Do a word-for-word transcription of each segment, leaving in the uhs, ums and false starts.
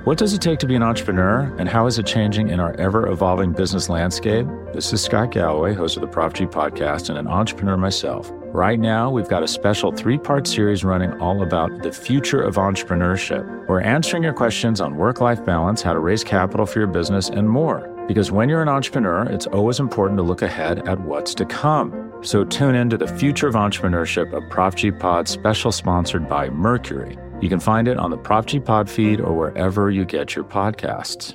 What does it take to be an entrepreneur, and how is it changing in our ever-evolving business landscape? This is Scott Galloway, host of the Prop G podcast and an entrepreneur myself. Right now, we've got a special three-part series running all about the future of entrepreneurship. We're answering your questions on work-life balance, how to raise capital for your business, and more. Because when you're an entrepreneur, it's always important to look ahead at what's to come. So tune in to the Future of Entrepreneurship, a Prop G Pod special sponsored by Mercury. You can find it on the Prop G Pod feed or wherever you get your podcasts.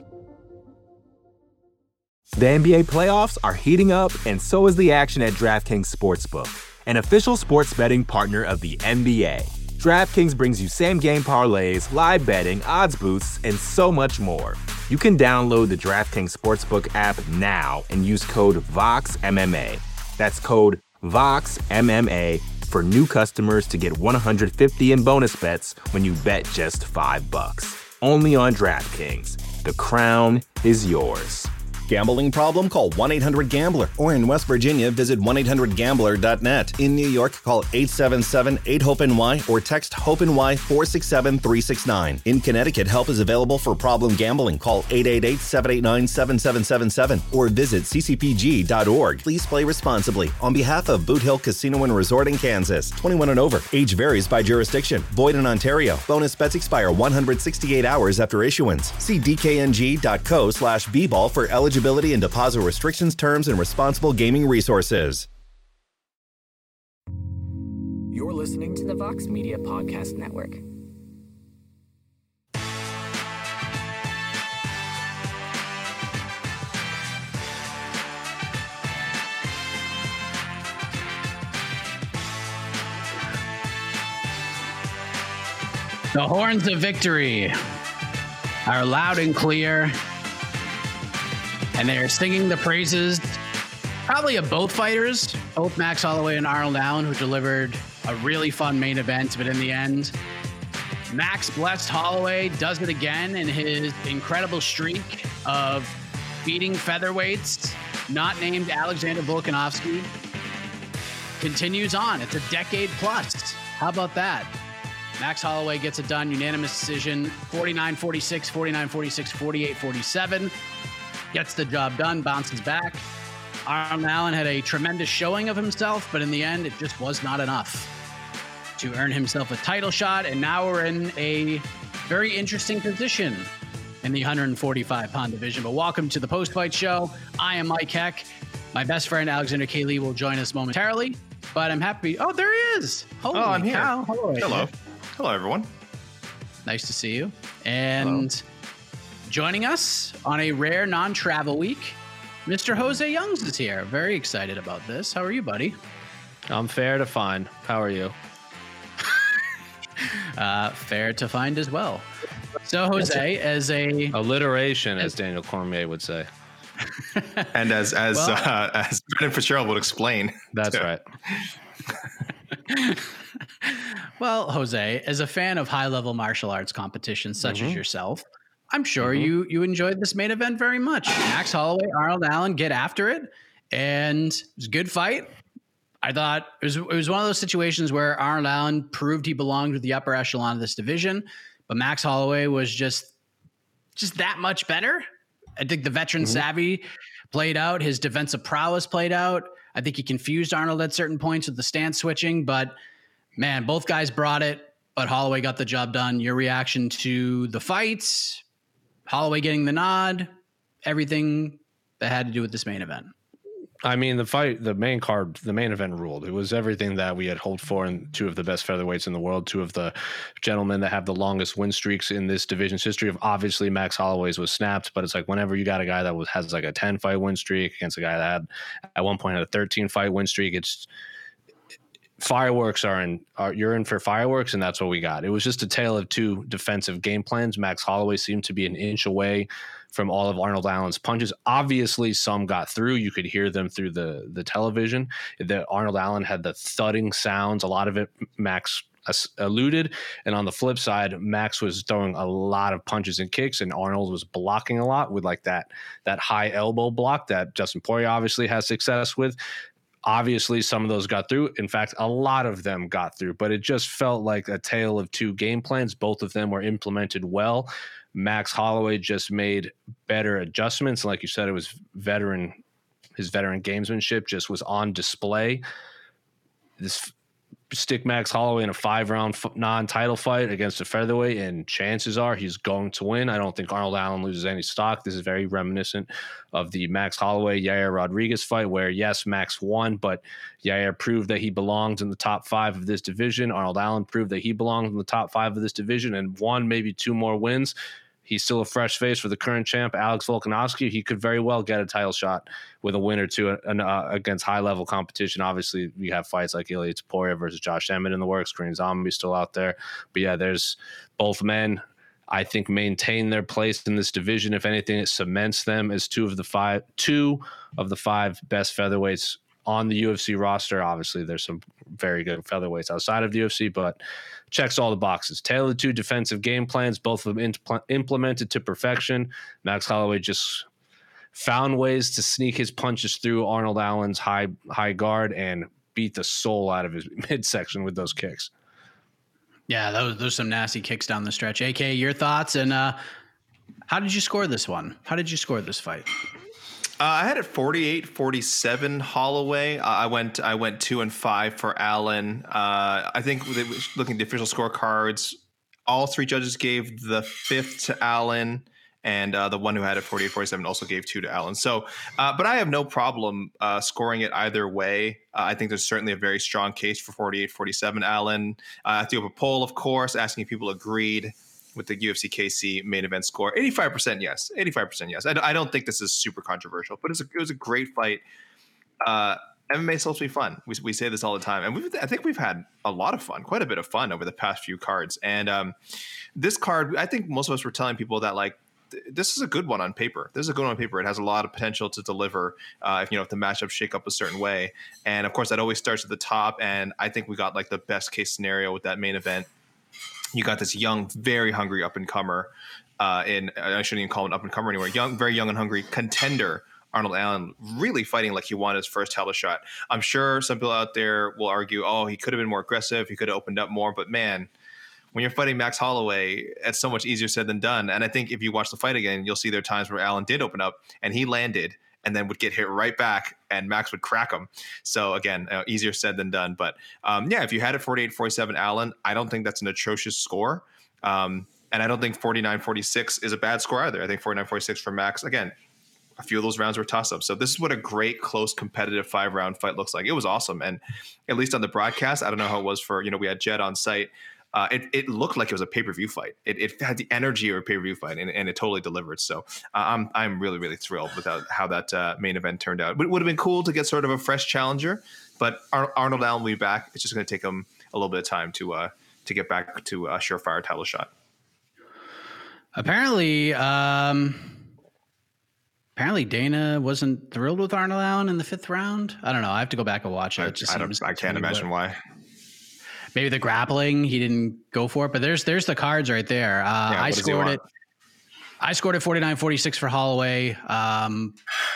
The N B A playoffs are heating up, and so is the action at DraftKings Sportsbook, an official sports betting partner of the N B A. DraftKings brings you same-game parlays, live betting, odds boosts, and so much more. You can download the DraftKings Sportsbook app now and use code VOXMMA. That's code VOXMMA for new customers to get one hundred fifty in bonus bets when you bet just five bucks. Only on DraftKings. The crown is yours. Gambling problem? Call one eight hundred gambler. Or in West Virginia, visit one eight hundred gambler dot net. In New York, call eight seven seven eight hope N Y or text HOPE-NY four six seven three six nine. In Connecticut, help is available for problem gambling. Call eight eight eight seven eight nine seven seven seven seven or visit c c p g dot org. Please play responsibly. On behalf of Boot Hill Casino and Resort in Kansas, twenty-one and over. Age varies by jurisdiction. Void in Ontario. Bonus bets expire one hundred sixty-eight hours after issuance. See d k n g dot co slash b ball for eligibility and deposit restrictions, terms, and responsible gaming resources. You're listening to the Vox Media Podcast Network. The horns of victory are loud and clear, and they are singing the praises probably of both fighters, both Max Holloway and Arnold Allen, who delivered a really fun main event. But in the end, Max blessed Holloway, does it again in his incredible streak of beating featherweights not named Alexander Volkanovski. Continues on. It's a decade plus. How about that? Max Holloway gets it done. Unanimous decision. forty-nine forty-six, forty-nine forty-six, forty-eight forty-seven. Gets the job done, bounces back. Arnold Allen had a tremendous showing of himself, but in the end, it just was not enough to earn himself a title shot. And now we're in a very interesting position in the one forty-five pound division. But welcome to the post-fight show. I am Mike Heck. My best friend, Alexander K. Lee, will join us momentarily, but I'm happy. Oh, there he is. Holy oh, I'm here. Cow. Hello. Hello. Hello, everyone. Nice to see you. And hello. Joining us on a rare non-travel week, Mister Jose Youngs is here. Very excited about this. How are you, buddy? I'm fair to find. How are you? uh, fair to find as well. So, Jose, as a alliteration, as, as Daniel Cormier would say, and as as well, uh, as Brendan Fitzgerald would explain. That's too. Right. Well, Jose, as a fan of high-level martial arts competitions such mm-hmm. as yourself, I'm sure mm-hmm. you you enjoyed this main event very much. Max Holloway, Arnold Allen get after it, and it was a good fight. I thought it was it was one of those situations where Arnold Allen proved he belonged with the upper echelon of this division, but Max Holloway was just just that much better. I think the veteran mm-hmm. savvy played out. His defensive prowess played out. I think he confused Arnold at certain points with the stance switching, but man, both guys brought it, but Holloway got the job done. Your reaction to the fights? Holloway getting the nod, everything that had to do with this main event. I mean, the fight, the main card, the main event ruled. It was everything that we had hoped for in two of the best featherweights in the world, two of the gentlemen that have the longest win streaks in this division's history. Of obviously, Max Holloway's was snapped, but it's like whenever you got a guy that was, has like a ten fight win streak against a guy that had at one point had a thirteen fight win streak, it's fireworks are in are you're in for fireworks, and that's what we got. It was just a tale of two defensive game plans. Max Holloway seemed to be an inch away from all of Arnold Allen's punches. Obviously, some got through. You could hear them through the the television. The Arnold Allen had the thudding sounds. A lot of it Max eluded, and on the flip side, Max was throwing a lot of punches and kicks, and Arnold was blocking a lot with like that that high elbow block that Justin Poirier obviously has success with. Obviously, some of those got through. In fact, a lot of them got through, but it just felt like a tale of two game plans. Both of them were implemented well. Max Holloway just made better adjustments. Like you said, it was veteran, his veteran gamesmanship just was on display. This stick Max Holloway in a five-round f- non-title fight against a featherweight, and chances are he's going to win. I don't think Arnold Allen loses any stock. This is very reminiscent of the Max Holloway Yair Rodriguez fight, where yes, Max won, but Yair proved that he belongs in the top five of this division. Arnold Allen proved that he belongs in the top five of this division, and one, maybe two more wins. He's still a fresh face for the current champ, Alex Volkanovski. He could very well get a title shot with a win or two uh, against high-level competition. Obviously, we have fights like Ilia Topuria versus Josh Emmett in the works. Korean Zombie still out there. But, yeah, there's both men, I think, maintain their place in this division. If anything, it cements them as two of the five, two of the five best featherweights on the U F C roster. Obviously, there's some very good featherweights outside of the U F C, but checks all the boxes. Tailored to defensive game plans, both of them impl- implemented to perfection. Max Holloway just found ways to sneak his punches through Arnold Allen's high high guard and beat the soul out of his midsection with those kicks. Yeah, those those some nasty kicks down the stretch. A K, your thoughts, and uh, how did you score this one? How did you score this fight? Uh, I had it forty-eight forty-seven Holloway. Uh, I went I went two and five for Allen. Uh, I think looking at the official scorecards, all three judges gave the fifth to Allen, and uh, the one who had it forty-eight forty-seven also gave two to Allen. So, uh, but I have no problem uh, scoring it either way. Uh, I think there's certainly a very strong case for forty-eight forty-seven Allen. Uh, I threw up a poll, of course, asking if people agreed with the U F C K C main event score. eighty-five percent yes. eighty-five percent yes. I, I don't think this is super controversial, but it's a, it was a great fight. Uh, M M A is supposed to be fun. We, we say this all the time. And we've, I think we've had a lot of fun, quite a bit of fun over the past few cards. And um, this card, I think most of us were telling people that, like, th- this is a good one on paper. This is a good one on paper. It has a lot of potential to deliver uh, if, you know, if the matchups shake up a certain way. And, of course, that always starts at the top. And I think we got, like, the best case scenario with that main event. You got this young, very hungry up-and-comer uh, in I shouldn't even call him an up-and-comer anymore. Young, very young and hungry contender, Arnold Allen, really fighting like he wanted his first title shot. I'm sure some people out there will argue, oh, he could have been more aggressive. He could have opened up more. But, man, when you're fighting Max Holloway, it's so much easier said than done. And I think if you watch the fight again, you'll see there are times where Allen did open up, and he landed and then would get hit right back, and Max would crack him. So, again, uh, easier said than done. But, um, yeah, if you had it forty-eight forty-seven Allen, I don't think that's an atrocious score. Um, and I don't think forty-nine forty-six is a bad score either. I think forty-nine forty-six for Max. Again, a few of those rounds were toss-ups. So this is what a great, close, competitive five-round fight looks like. It was awesome. And at least on the broadcast, I don't know how it was for, you know, we had Jed on site. Uh, it, it looked like it was a pay-per-view fight. It, it had the energy of a pay-per-view fight, and, and it totally delivered. So uh, I'm I'm really, really thrilled with how, how that uh, main event turned out. It would have been cool to get sort of a fresh challenger, but Ar- Arnold Allen will be back. It's just going to take him a little bit of time to uh, to get back to a surefire title shot. Apparently, um, apparently Dana wasn't thrilled with Arnold Allen in the fifth round. I don't know. I have to go back and watch it. I, it just I, don't, I can't imagine why. Maybe the grappling, he didn't go for it, but there's there's the cards right there. Uh, yeah, I scored it. I scored it forty-nine forty-six for Holloway. Um,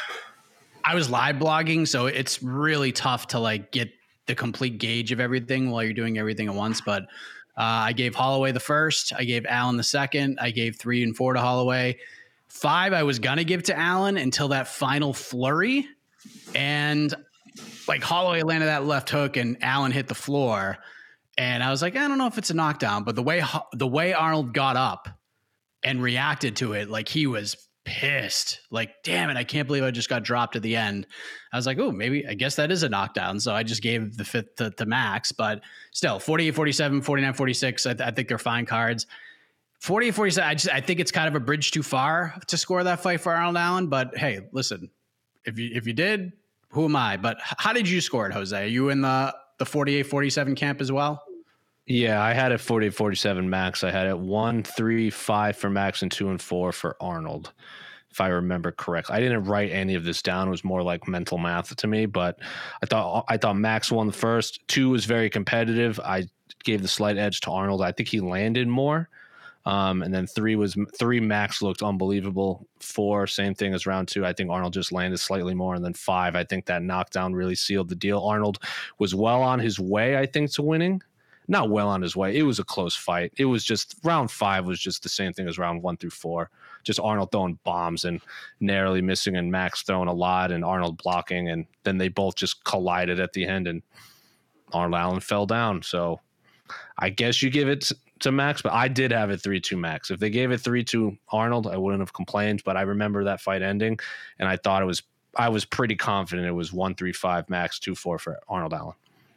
I was live blogging, so it's really tough to like get the complete gauge of everything while you're doing everything at once. But uh, I gave Holloway the first. I gave Allen the second. I gave three and four to Holloway. Five I was gonna give to Allen until that final flurry, and like Holloway landed that left hook and Allen hit the floor. And I was like, I don't know if it's a knockdown, but the way the way Arnold got up and reacted to it, like he was pissed. Like, damn it, I can't believe I just got dropped at the end. I was like, oh, maybe, I guess that is a knockdown. So I just gave the fifth to, to Max. But still, forty-eight forty-seven, forty-nine forty-six, I, th- I think they're fine cards. forty-eight forty-seven, I, just, I think it's kind of a bridge too far to score that fight for Arnold Allen. But hey, listen, if you if you did, who am I? But how did you score it, Jose? Are you in the the forty-eight forty-seven camp as well? Yeah, I had it forty-eight forty-seven Max. I had it one, three, five for Max and two and four for Arnold, if I remember correctly. I didn't write any of this down. It was more like mental math to me, but I thought I thought Max won the first. Two was very competitive. I gave the slight edge to Arnold. I think he landed more. Um, and then three was three. Max looked unbelievable. Four, same thing as round two. I think Arnold just landed slightly more. And then five, I think that knockdown really sealed the deal. Arnold was well on his way, I think, to winning. Not well on his way. It was a close fight. It was just round five was just the same thing as round one through four. Just Arnold throwing bombs and narrowly missing, and Max throwing a lot and Arnold blocking. And then they both just collided at the end, and Arnold Allen fell down. So I guess you give it to Max, but I did have it three two Max. If they gave it three two Arnold, I wouldn't have complained, but I remember that fight ending, and I thought it was, I was pretty confident it was one three five Max, two four for Arnold Allen.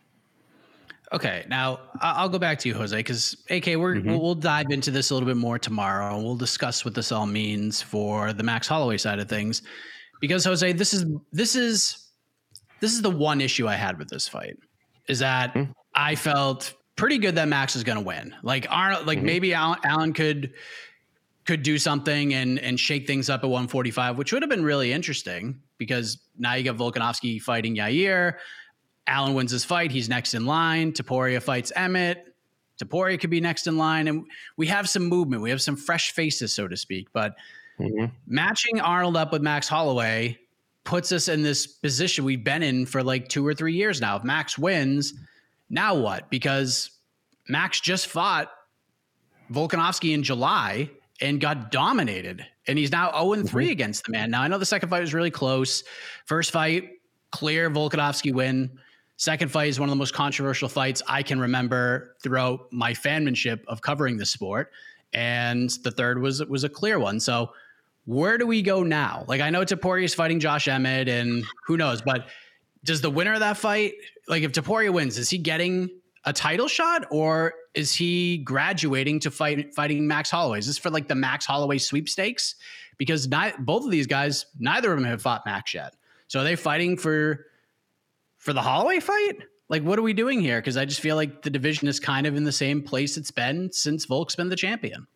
Okay, now I'll go back to you, Jose, because A K, we're, mm-hmm. we'll, we'll dive into this a little bit more tomorrow, and we'll discuss what this all means for the Max Holloway side of things. Because Jose, this is this is this is the one issue I had with this fight, is that mm-hmm. I felt pretty good that Max is going to win. Like Arnold, like mm-hmm. maybe Allen, Allen could could do something and and shake things up at one forty-five, which would have been really interesting, because now you got Volkanovski fighting Yair. Allen wins his fight. He's next in line. Topuria fights Emmett. Topuria could be next in line. And we have some movement. We have some fresh faces, so to speak. But mm-hmm. matching Arnold up with Max Holloway puts us in this position we've been in for like two or three years now. If Max wins, now what? Because Max just fought Volkanovski in July and got dominated. And he's now oh and three mm-hmm. against the man. Now, I know the second fight was really close. First fight, clear Volkanovski win. Second fight is one of the most controversial fights I can remember throughout my fanmanship of covering the sport. And the third was, was a clear one. So where do we go now? Like, I know Topuria is fighting Josh Emmett and who knows, but does the winner of that fight, like if Topuria wins, is he getting a title shot, or is he graduating to fight fighting Max Holloway? Is this for like the Max Holloway sweepstakes? Because not, both of these guys, neither of them have fought Max yet. So are they fighting for for the Holloway fight? Like, what are we doing here? Because I just feel like the division is kind of in the same place it's been since Volk's been the champion.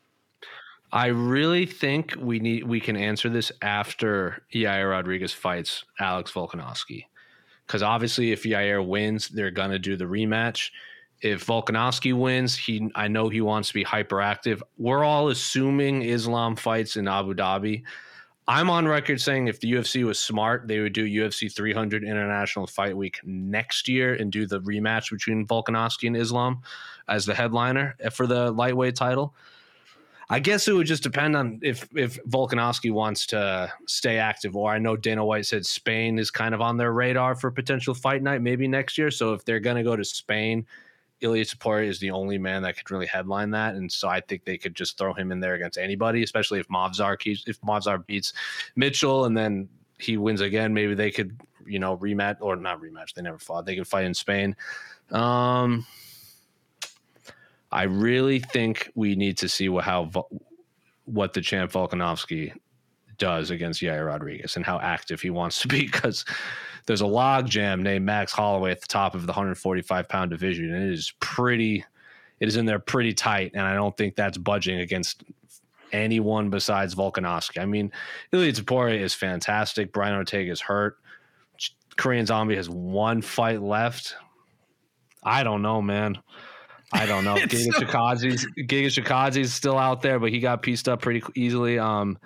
I really think we need we can answer this after Yair Rodriguez fights Alex Volkanovski. Because obviously if Yair wins, they're going to do the rematch. If Volkanovski wins, he I know he wants to be hyperactive. We're all assuming Islam fights in Abu Dhabi. I'm on record saying if the U F C was smart, they would do U F C three hundred International Fight Week next year and do the rematch between Volkanovski and Islam as the headliner for the lightweight title. I guess it would just depend on if if Volkanovski wants to stay active, or I know Dana White said Spain is kind of on their radar for potential fight night maybe next year. So if they're going to go to Spain, Ilia Topuria is the only man that could really headline that, and so I think they could just throw him in there against anybody, especially if Movzar keeps, if Movzar beats Mitchell and then he wins again. Maybe they could, you know, rematch or not rematch. They never fought. They could fight in Spain. Um, I really think we need to see what how what the champ Volkanovski does against Yair Rodriguez and how active he wants to be, because there's a log jam named Max Holloway at the top of the one forty-five pound division, and it is pretty, it is in there pretty tight, and I don't think that's budging against anyone besides Volkanovski. I mean, Ilia Topuria is fantastic. Brian Ortega is hurt. Korean Zombie has one fight left. I don't know, man. I don't know. Giga so- Chikadze's Giga Chikadze's still out there, but he got pieced up pretty easily. Um,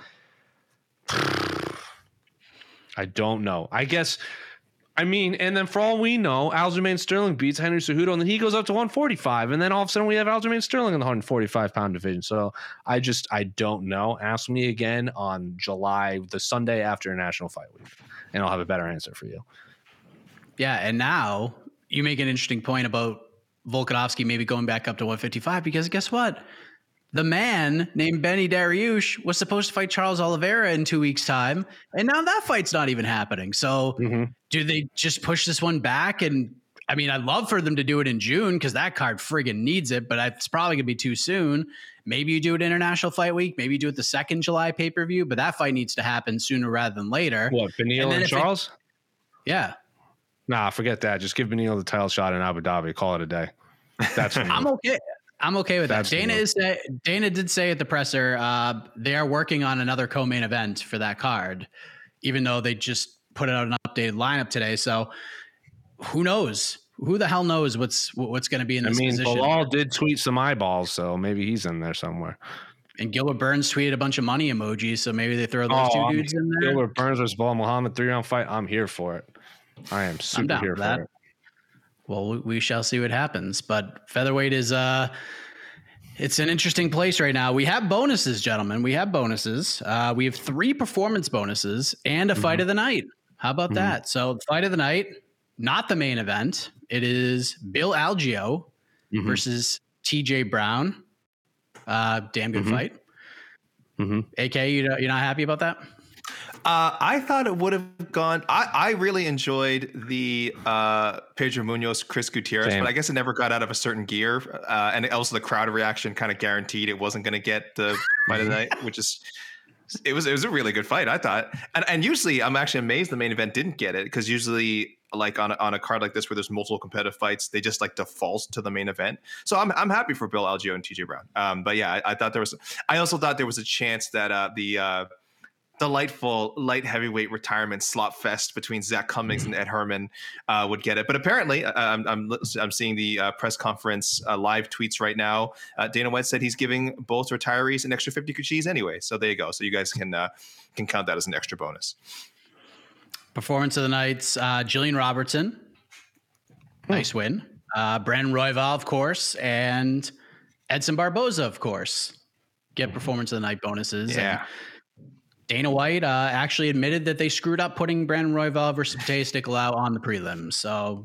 I don't know. I guess, I mean, and then for all we know, Aljamain Sterling beats Henry Cejudo, and then he goes up to one forty-five, and then all of a sudden we have Aljamain Sterling in the one forty-five pound division. So I just, I don't know. Ask me again on July, the Sunday after National Fight Week, and I'll have a better answer for you. Yeah, and now you make an interesting point about Volkanovski maybe going back up to one fifty-five, because guess what? The man named Benny Dariush was supposed to fight Charles Oliveira in two weeks' time, and now that fight's not even happening. So mm-hmm. do they just push this one back? And I mean, I'd love for them to do it in June because that card friggin' needs it, but it's probably going to be too soon. Maybe you do it International Fight Week. Maybe you do it the second July pay-per-view, but that fight needs to happen sooner rather than later. What, Beneil and, and Charles? It, yeah. Nah, forget that. Just give Beneil the title shot in Abu Dhabi. Call it a day. That's I'm okay. I'm okay with That's that. Dana is uh, Dana did say at the presser uh, they are working on another co-main event for that card, even though they just put out an updated lineup today. So who knows? who the hell knows what's what's going to be in this I mean, position. Bilal did tweet some eyeballs, so maybe he's in there somewhere. And Gilbert Burns tweeted a bunch of money emojis, so maybe they throw those oh, two dudes I'm, in there. Gilbert Burns versus Bilal Muhammad three round fight. I'm here for it. I am super I'm down here for for that. it. Well, we, we shall see what happens. But featherweight is uh, it's an interesting place right now. We have bonuses, gentlemen. We have bonuses. Uh, we have three performance bonuses and a mm-hmm. fight of the night. How about mm-hmm. that? So the fight of the night, not the main event. It is Bill Algeo mm-hmm. versus T J Brown. Uh, damn good mm-hmm. fight. Mm-hmm. A K, you you're not happy about that? Uh, I thought it would have gone. I, I really enjoyed the uh, Pedro Munoz, Chris Gutierrez, Same. but I guess it never got out of a certain gear. Uh, and also the crowd reaction kind of guaranteed it wasn't going to get the fight of the night, which is it was it was a really good fight, I thought. And and usually I'm actually amazed the main event didn't get it, because usually like on a, on a card like this where there's multiple competitive fights, they just like default to the main event. So I'm I'm happy for Bill Algeo and T J Brown. Um, but yeah, I, I thought there was. I also thought there was a chance that uh, the uh, delightful light heavyweight retirement slot fest between Zach Cummings and Ed Herman uh, would get it. But apparently, uh, I'm I'm I'm seeing the uh, press conference uh, live tweets right now. Uh, Dana White said he's giving both retirees an extra fifty G's anyway. So there you go. So you guys can uh, can count that as an extra bonus. Performance of the nights, uh, Jillian Robertson, nice win. Uh, Brandon Royval, of course, and Edson Barboza, of course, get performance of the night bonuses. Yeah. And Dana White uh, actually admitted that they screwed up putting Brandon Royval versus Mateus Nicolau on the prelims. So,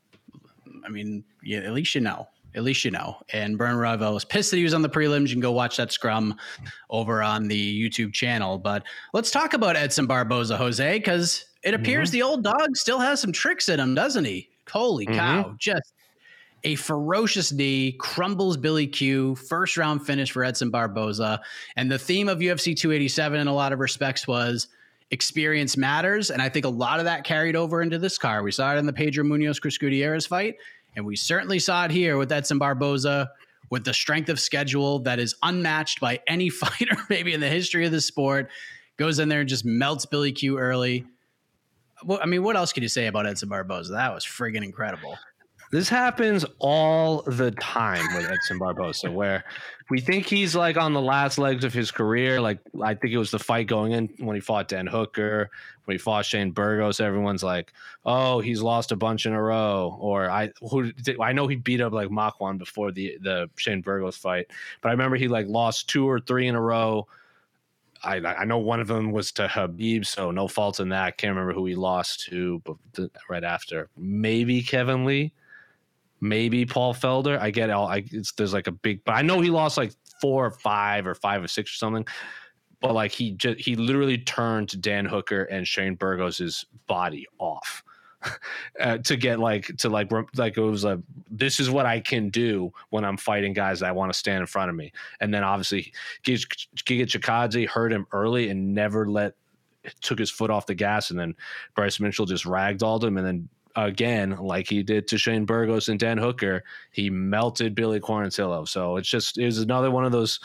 I mean, yeah, at least you know. At least you know. And Brandon Royval was pissed that he was on the prelims. You can go watch that scrum over on the YouTube channel. But let's talk about Edson Barboza, Jose, because it appears mm-hmm. the old dog still has some tricks in him, doesn't he? Holy mm-hmm. cow. Just a ferocious knee, crumbles Billy Q, first round finish for Edson Barboza. And the theme of U F C two eighty-seven in a lot of respects was experience matters. And I think a lot of that carried over into this card. We saw it in the Pedro Munoz Chris Gutierrez fight. And we certainly saw it here with Edson Barboza, with the strength of schedule that is unmatched by any fighter maybe in the history of the sport. Goes in there and just melts Billy Q early. Well, I mean, what else could you say about Edson Barboza? That was friggin' incredible. This happens all the time with Edson Barboza, where we think he's like on the last legs of his career. Like, I think it was the fight going in when he fought Dan Hooker, when he fought Shane Burgos. Everyone's like, "Oh, he's lost a bunch in a row." Or I, who I know he beat up like Makwan before the the Shane Burgos fight, but I remember he like lost two or three in a row. I, I know one of them was to Habib, so no fault in that. Can't remember who he lost to, but the, right after, maybe Kevin Lee. Maybe Paul Felder. I get all. I it's, there's like a big, but I know he lost like four or five or five or six or something. But like he just he literally turned Dan Hooker and Shane Burgos's body off uh, to get like to like like it was like, this is what I can do when I'm fighting guys that want to stand in front of me. And then obviously Giga Chikadze hurt him early and never let took his foot off the gas. And then Bryce Mitchell just ragdolled him, and then. Again, like he did to Shane Burgos and Dan Hooker, he melted Billy Quarantillo. So it's just it was another one of those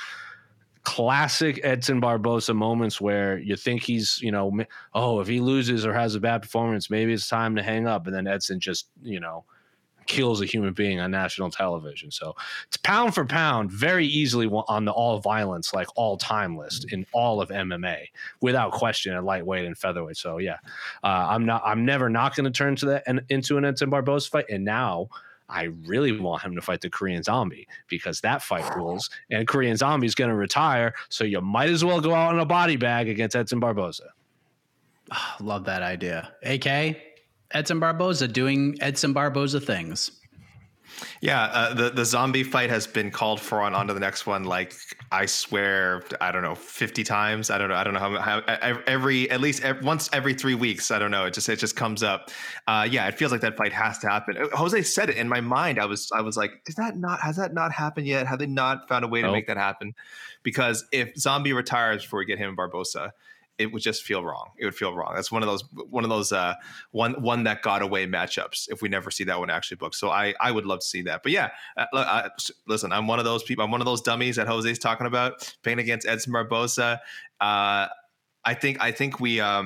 classic Edson Barboza moments where you think he's, you know, oh, if he loses or has a bad performance, maybe it's time to hang up. And then Edson just, you know, kills a human being on national television. So it's pound for pound, very easily on the all violence, like all time list in all of M M A, without question, at lightweight and featherweight. So yeah, uh, I'm not, I'm never not going to turn to that and into an Edson Barboza fight. And now I really want him to fight the Korean Zombie, because that fight rules, and Korean Zombie is going to retire. So you might as well go out in a body bag against Edson Barboza. Oh, love that idea. A K, Edson Barboza doing Edson Barboza things. Yeah, uh, the the zombie fight has been called for on onto the next one. Like, I swear, I don't know, fifty times. I don't know. I don't know how, how every at least every, once every three weeks. I don't know. It just it just comes up. Uh, yeah, it feels like that fight has to happen. Jose said it in my mind. I was I was like, does that not has that not happened yet? Have they not found a way to nope. make that happen? Because if Zombie retires before we get him and Barboza, it would just feel wrong. It would feel wrong. That's one of those one of those uh, one one that got away matchups if we never see that one actually booked. So I I would love to see that. But yeah, uh, I, listen, I'm one of those people. I'm one of those dummies that Jose's talking about playing against Edson Barboza. Uh, I think I think we um,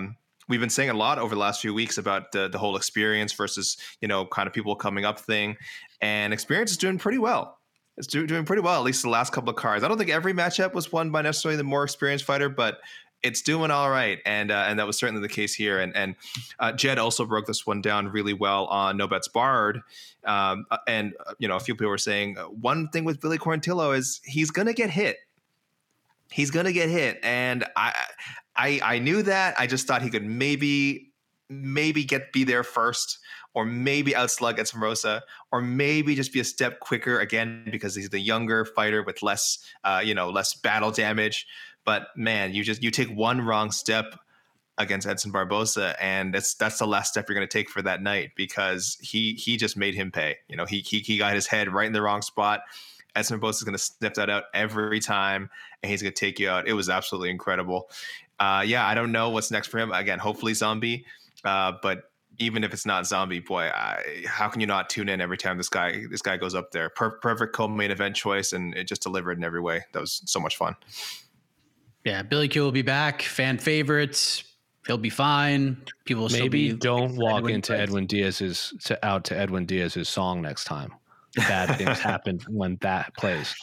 we've been saying a lot over the last few weeks about the, the whole experience versus, you know, kind of people coming up thing. And experience is doing pretty well. It's do, doing pretty well, at least the last couple of cards. I don't think every matchup was won by necessarily the more experienced fighter, but it's doing all right. And uh, and that was certainly the case here. And and uh, Jed also broke this one down really well on No Bets Barred. Um, and, uh, you know, a few people were saying uh, one thing with Billy Quarantillo is he's going to get hit. He's going to get hit. And I, I I knew that. I just thought he could maybe, maybe get be there first, or maybe outslug Edson Rosa, or maybe just be a step quicker again, because he's the younger fighter with less, uh, you know, less battle damage. But man, you just you take one wrong step against Edson Barboza, and that's that's the last step you're going to take for that night, because he he just made him pay. You know, he he he got his head right in the wrong spot. Edson Barboza is going to sniff that out every time, and he's going to take you out. It was absolutely incredible. Uh, yeah, I don't know what's next for him. Again, hopefully Zombie, uh, but even if it's not Zombie, boy, I, how can you not tune in every time this guy this guy goes up there? Per- perfect co-main event choice, and it just delivered in every way. That was so much fun. Yeah, Billy Q will be back. Fan favorites. He'll be fine. People will maybe still be don't walk into Edwin Diaz's to out to Edwin Diaz's song next time. Bad things happen when that plays.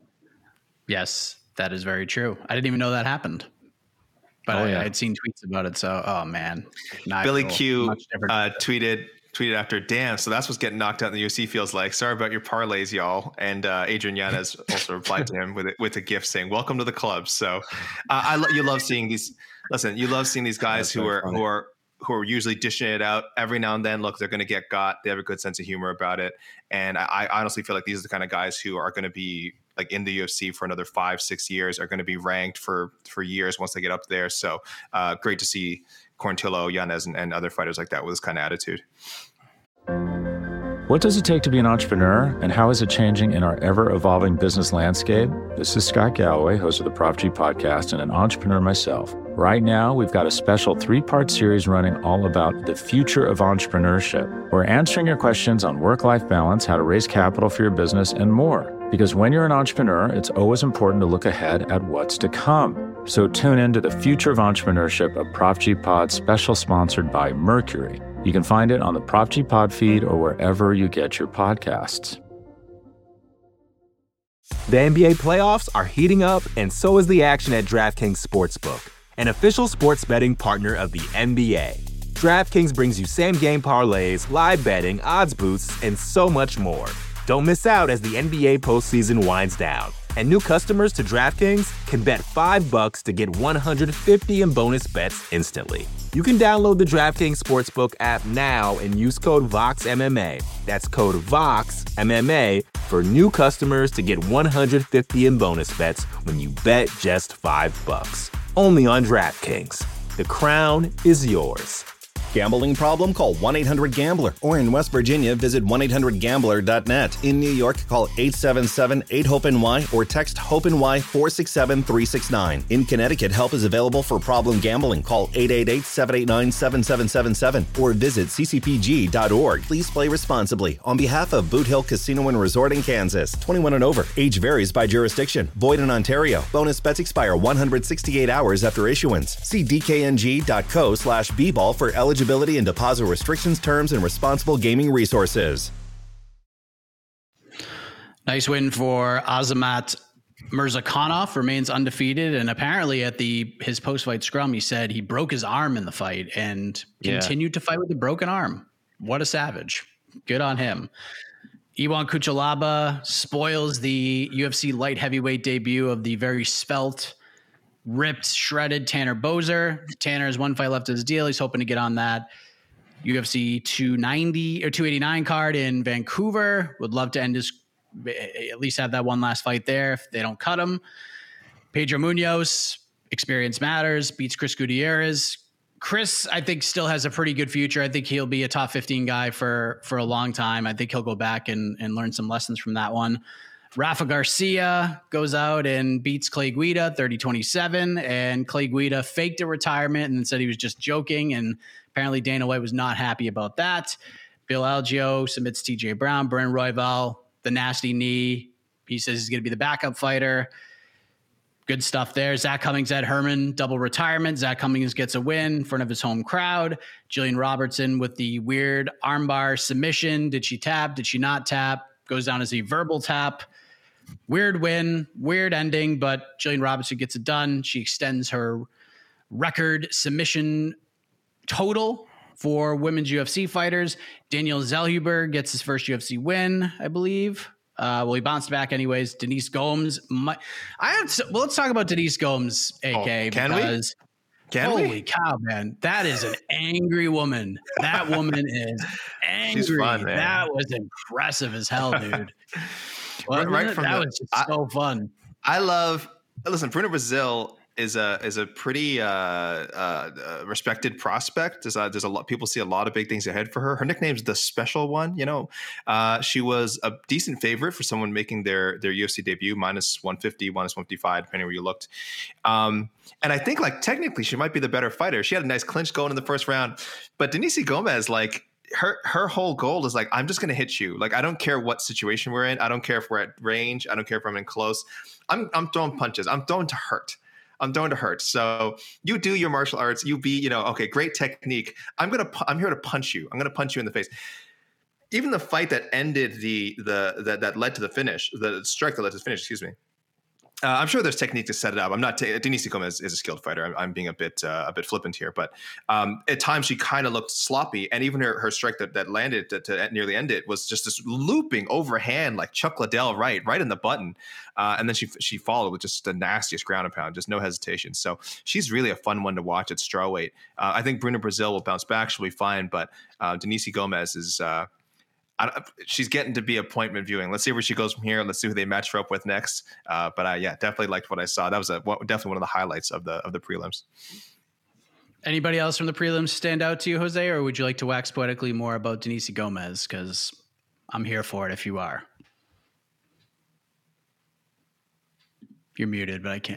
Yes, that is very true. I didn't even know that happened, but oh, I, yeah. I had seen tweets about it. So, oh man, Billy Q uh, tweeted tweeted after, damn, so that's what's getting knocked out in the U F C feels like. Sorry about your parlays, y'all. And uh, Adrian Yanez also replied to him with a, with a gift saying, welcome to the club. So uh, I lo- you love seeing these, listen, you love seeing these guys who are, who are, who are usually dishing it out every now and then. Look, they're going to get got. They have a good sense of humor about it. And I, I honestly feel like these are the kind of guys who are going to be like in the U F C for another five, six years, are going to be ranked for, for years once they get up there. So uh, great to see Quarantillo, Yanez, and, and other fighters like that with this kind of attitude. What does it take to be an entrepreneur, and how is it changing in our ever-evolving business landscape? This is Scott Galloway, host of the Prop G podcast and an entrepreneur myself. Right now, we've got a special three-part series running all about the future of entrepreneurship. We're answering your questions on work-life balance, how to raise capital for your business, and more. Because when you're an entrepreneur, it's always important to look ahead at what's to come. So tune in to the Future of Entrepreneurship, a Prop G Pod special sponsored by Mercury. You can find it on the Prop G Pod feed or wherever you get your podcasts. The N B A playoffs are heating up, and so is the action at DraftKings Sportsbook, an official sports betting partner of the N B A. DraftKings brings you same-game parlays, live betting, odds boosts, and so much more. Don't miss out as the N B A postseason winds down. And new customers to DraftKings can bet five bucks to get one hundred fifty in bonus bets instantly. You can download the DraftKings Sportsbook app now and use code VOXMMA. That's code VOXMMA for new customers to get one hundred fifty in bonus bets when you bet just five bucks. Only on DraftKings. The crown is yours. Gambling problem? Call one eight hundred gambler. Or in West Virginia, visit one eight hundred gambler dot net. In New York, call eight seven seven eight hope N Y or text HOPE-NY four six seven three six nine. In Connecticut, help is available for problem gambling. Call eight eight eight seven eight nine seven seven seven seven or visit c c p g dot org. Please play responsibly. On behalf of Boot Hill Casino and Resort in Kansas, twenty-one and over. Age varies by jurisdiction. Void in Ontario. Bonus bets expire one hundred sixty-eight hours after issuance. See d k n g dot co slash b ball for eligibility and deposit restrictions, terms, and responsible gaming resources. Nice win for Azamat Mirzakhanov, remains undefeated, and apparently at the his post-fight scrum, he said he broke his arm in the fight and Yeah. continued to fight with a broken arm. What a savage. Good on him. Iwan Kuchalaba spoils the U F C light heavyweight debut of the very svelte, ripped, shredded Tanner Boser. Tanner has one fight left of his deal. He's hoping to get on that U F C two ninety or two eighty-nine card in Vancouver. Would love to end his, at least have that one last fight there if they don't cut him. Pedro Munoz, experience matters, beats Chris Gutierrez. Chris, I think, still has a pretty good future. I think he'll be a top fifteen guy for, for a long time. I think he'll go back and, and learn some lessons from that one. Rafa Garcia goes out and beats Clay Guida thirty twenty-seven, and Clay Guida faked a retirement and then said he was just joking, and apparently Dana White was not happy about that. Bill Algeo submits T J Brown. Bren Royval, the nasty knee. He says he's going to be the backup fighter. good stuff there. Zach Cummings, Ed Herman, double retirement. Zach Cummings gets a win in front of his home crowd. Jillian Robertson with the weird armbar submission. Did she tap? Did she not tap? Goes down as a verbal tap. Weird win, weird ending, but Jillian Robertson gets it done. She extends her record submission total for women's U F C fighters. Daniel Zellhuber gets his first U F C win, I believe. Uh, well, he bounced back anyways. Denise Gomes. My, I have to, well, let's talk about Denise Gomes, A K. Oh, can because we? Can holy we? cow, man. That is an angry woman. That woman is angry. She's fun, man. That was impressive as hell, dude. right, right that from that the, was just I, so fun. I love, listen, Bruna Brazil is a is a pretty uh, uh, respected prospect. There's a, there's a lot people see a lot of big things ahead for her. Her nickname's the Special One. You know, uh, she was a decent favorite for someone making their their U F C debut, minus one fifty, minus one fifty-five, depending where you looked. Um, and I think like technically she might be the better fighter. She had a nice clinch going in the first round, but Denise Gomez, like her her whole goal is like, I'm just going to hit you. Like, I don't care what situation we're in. I don't care if we're at range. I don't care if I'm in close. I'm I'm throwing punches. I'm throwing to hurt. I'm going to hurt. So you do your martial arts. You be, you know, okay, great technique. I'm going to, I'm here to punch you. I'm going to punch you in the face. Even the fight that ended the, the, that, that led to the finish, the strike that led to the finish, excuse me. Uh, I'm sure there's technique to set it up. I'm not, ta- Denise Gomez is a skilled fighter. I'm, I'm being a bit, uh, a bit flippant here, but um, at times she kind of looked sloppy, and even her, her strike that, that landed to, to nearly end it was just this looping overhand, like Chuck Liddell, right, right in the button. Uh, and then she, she followed with just the nastiest ground and pound, just no hesitation. So she's really a fun one to watch at strawweight. Uh, I think Bruna Brazil will bounce back. She'll be fine, but uh, Denise Gomez is, uh, I don't, she's getting to be appointment viewing. Let's see where she goes from here. Let's see who they match her up with next. Uh, but I, yeah, definitely liked what I saw. That was a, definitely one of the highlights of the of the prelims. Anybody else from the prelims stand out to you, Jose, or would you like to wax poetically more about Denise Gomez? Because I'm here for it if you are. You're muted, but I can't.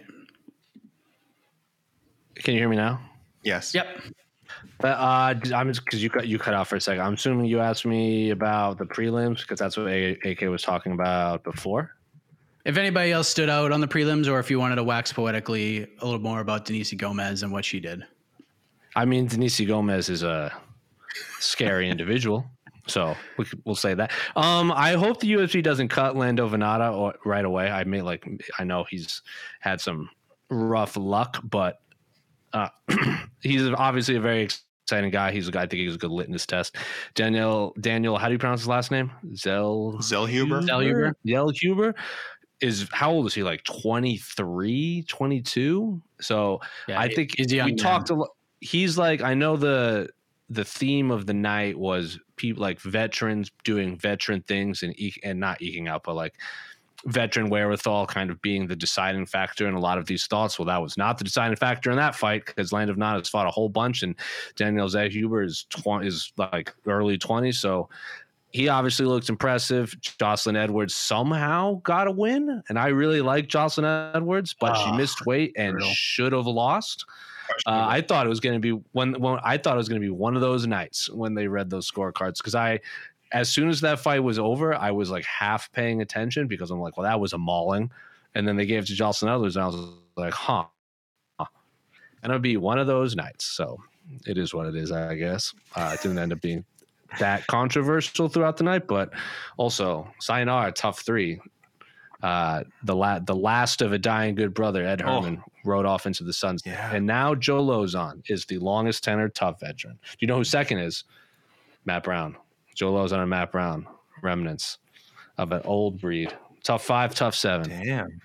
Can you hear me now? Yes. Yep. But uh, I'm just because you cut you cut off for a second. I'm assuming you asked me about the prelims because that's what A K was talking about before. If anybody else stood out on the prelims, or if you wanted to wax poetically a little more about Denise Gomez and what she did. I mean, Denise Gomez is a scary individual, so we, we'll say that. Um, I hope the U F C doesn't cut Lando Venata or, right away. I mean, like I know he's had some rough luck, but. Uh, he's obviously a very exciting guy. He's a guy I think he's a good litmus test. Daniel, Daniel, how do you pronounce his last name? Zell Zellhuber. Zellhuber. Zellhuber is how old is he? Like twenty-three, twenty-two. So Yeah, I think he's a young we man. talked a lot. He's like, I know the the theme of the night was people like veterans doing veteran things and e- and not eking out, but like veteran wherewithal kind of being the deciding factor in a lot of these thoughts. Well, that was not the deciding factor in that fight because Land of Nod has fought a whole bunch, and Daniel Zellhuber is twenty, is like early twenties, so he obviously looks impressive. Jocelyn Edwards somehow got a win, and I really like Jocelyn Edwards, but oh, she missed weight and brutal. should have lost. Uh, I thought it was going to be one. When I thought it was going to be one of those nights when they read those scorecards because I. As soon as that fight was over, I was like half paying attention because I'm like, well, that was a mauling. And then they gave it to Jocelyn Edwards, and I was like, huh. huh. And it'll be one of those nights. So it is what it is, I guess. Uh, it didn't end up being that controversial throughout the night, but also, sayonara, tough three. Uh, the, la- the last of a dying good brother, Ed Herman, oh. rode off into the sunset. Yeah. And now Joe Lozon is the longest tenured tough veteran. Do you know who second is? Matt Brown. Joe Lozon and Matt Brown, remnants of an old breed. Tough five, tough seven. Damn.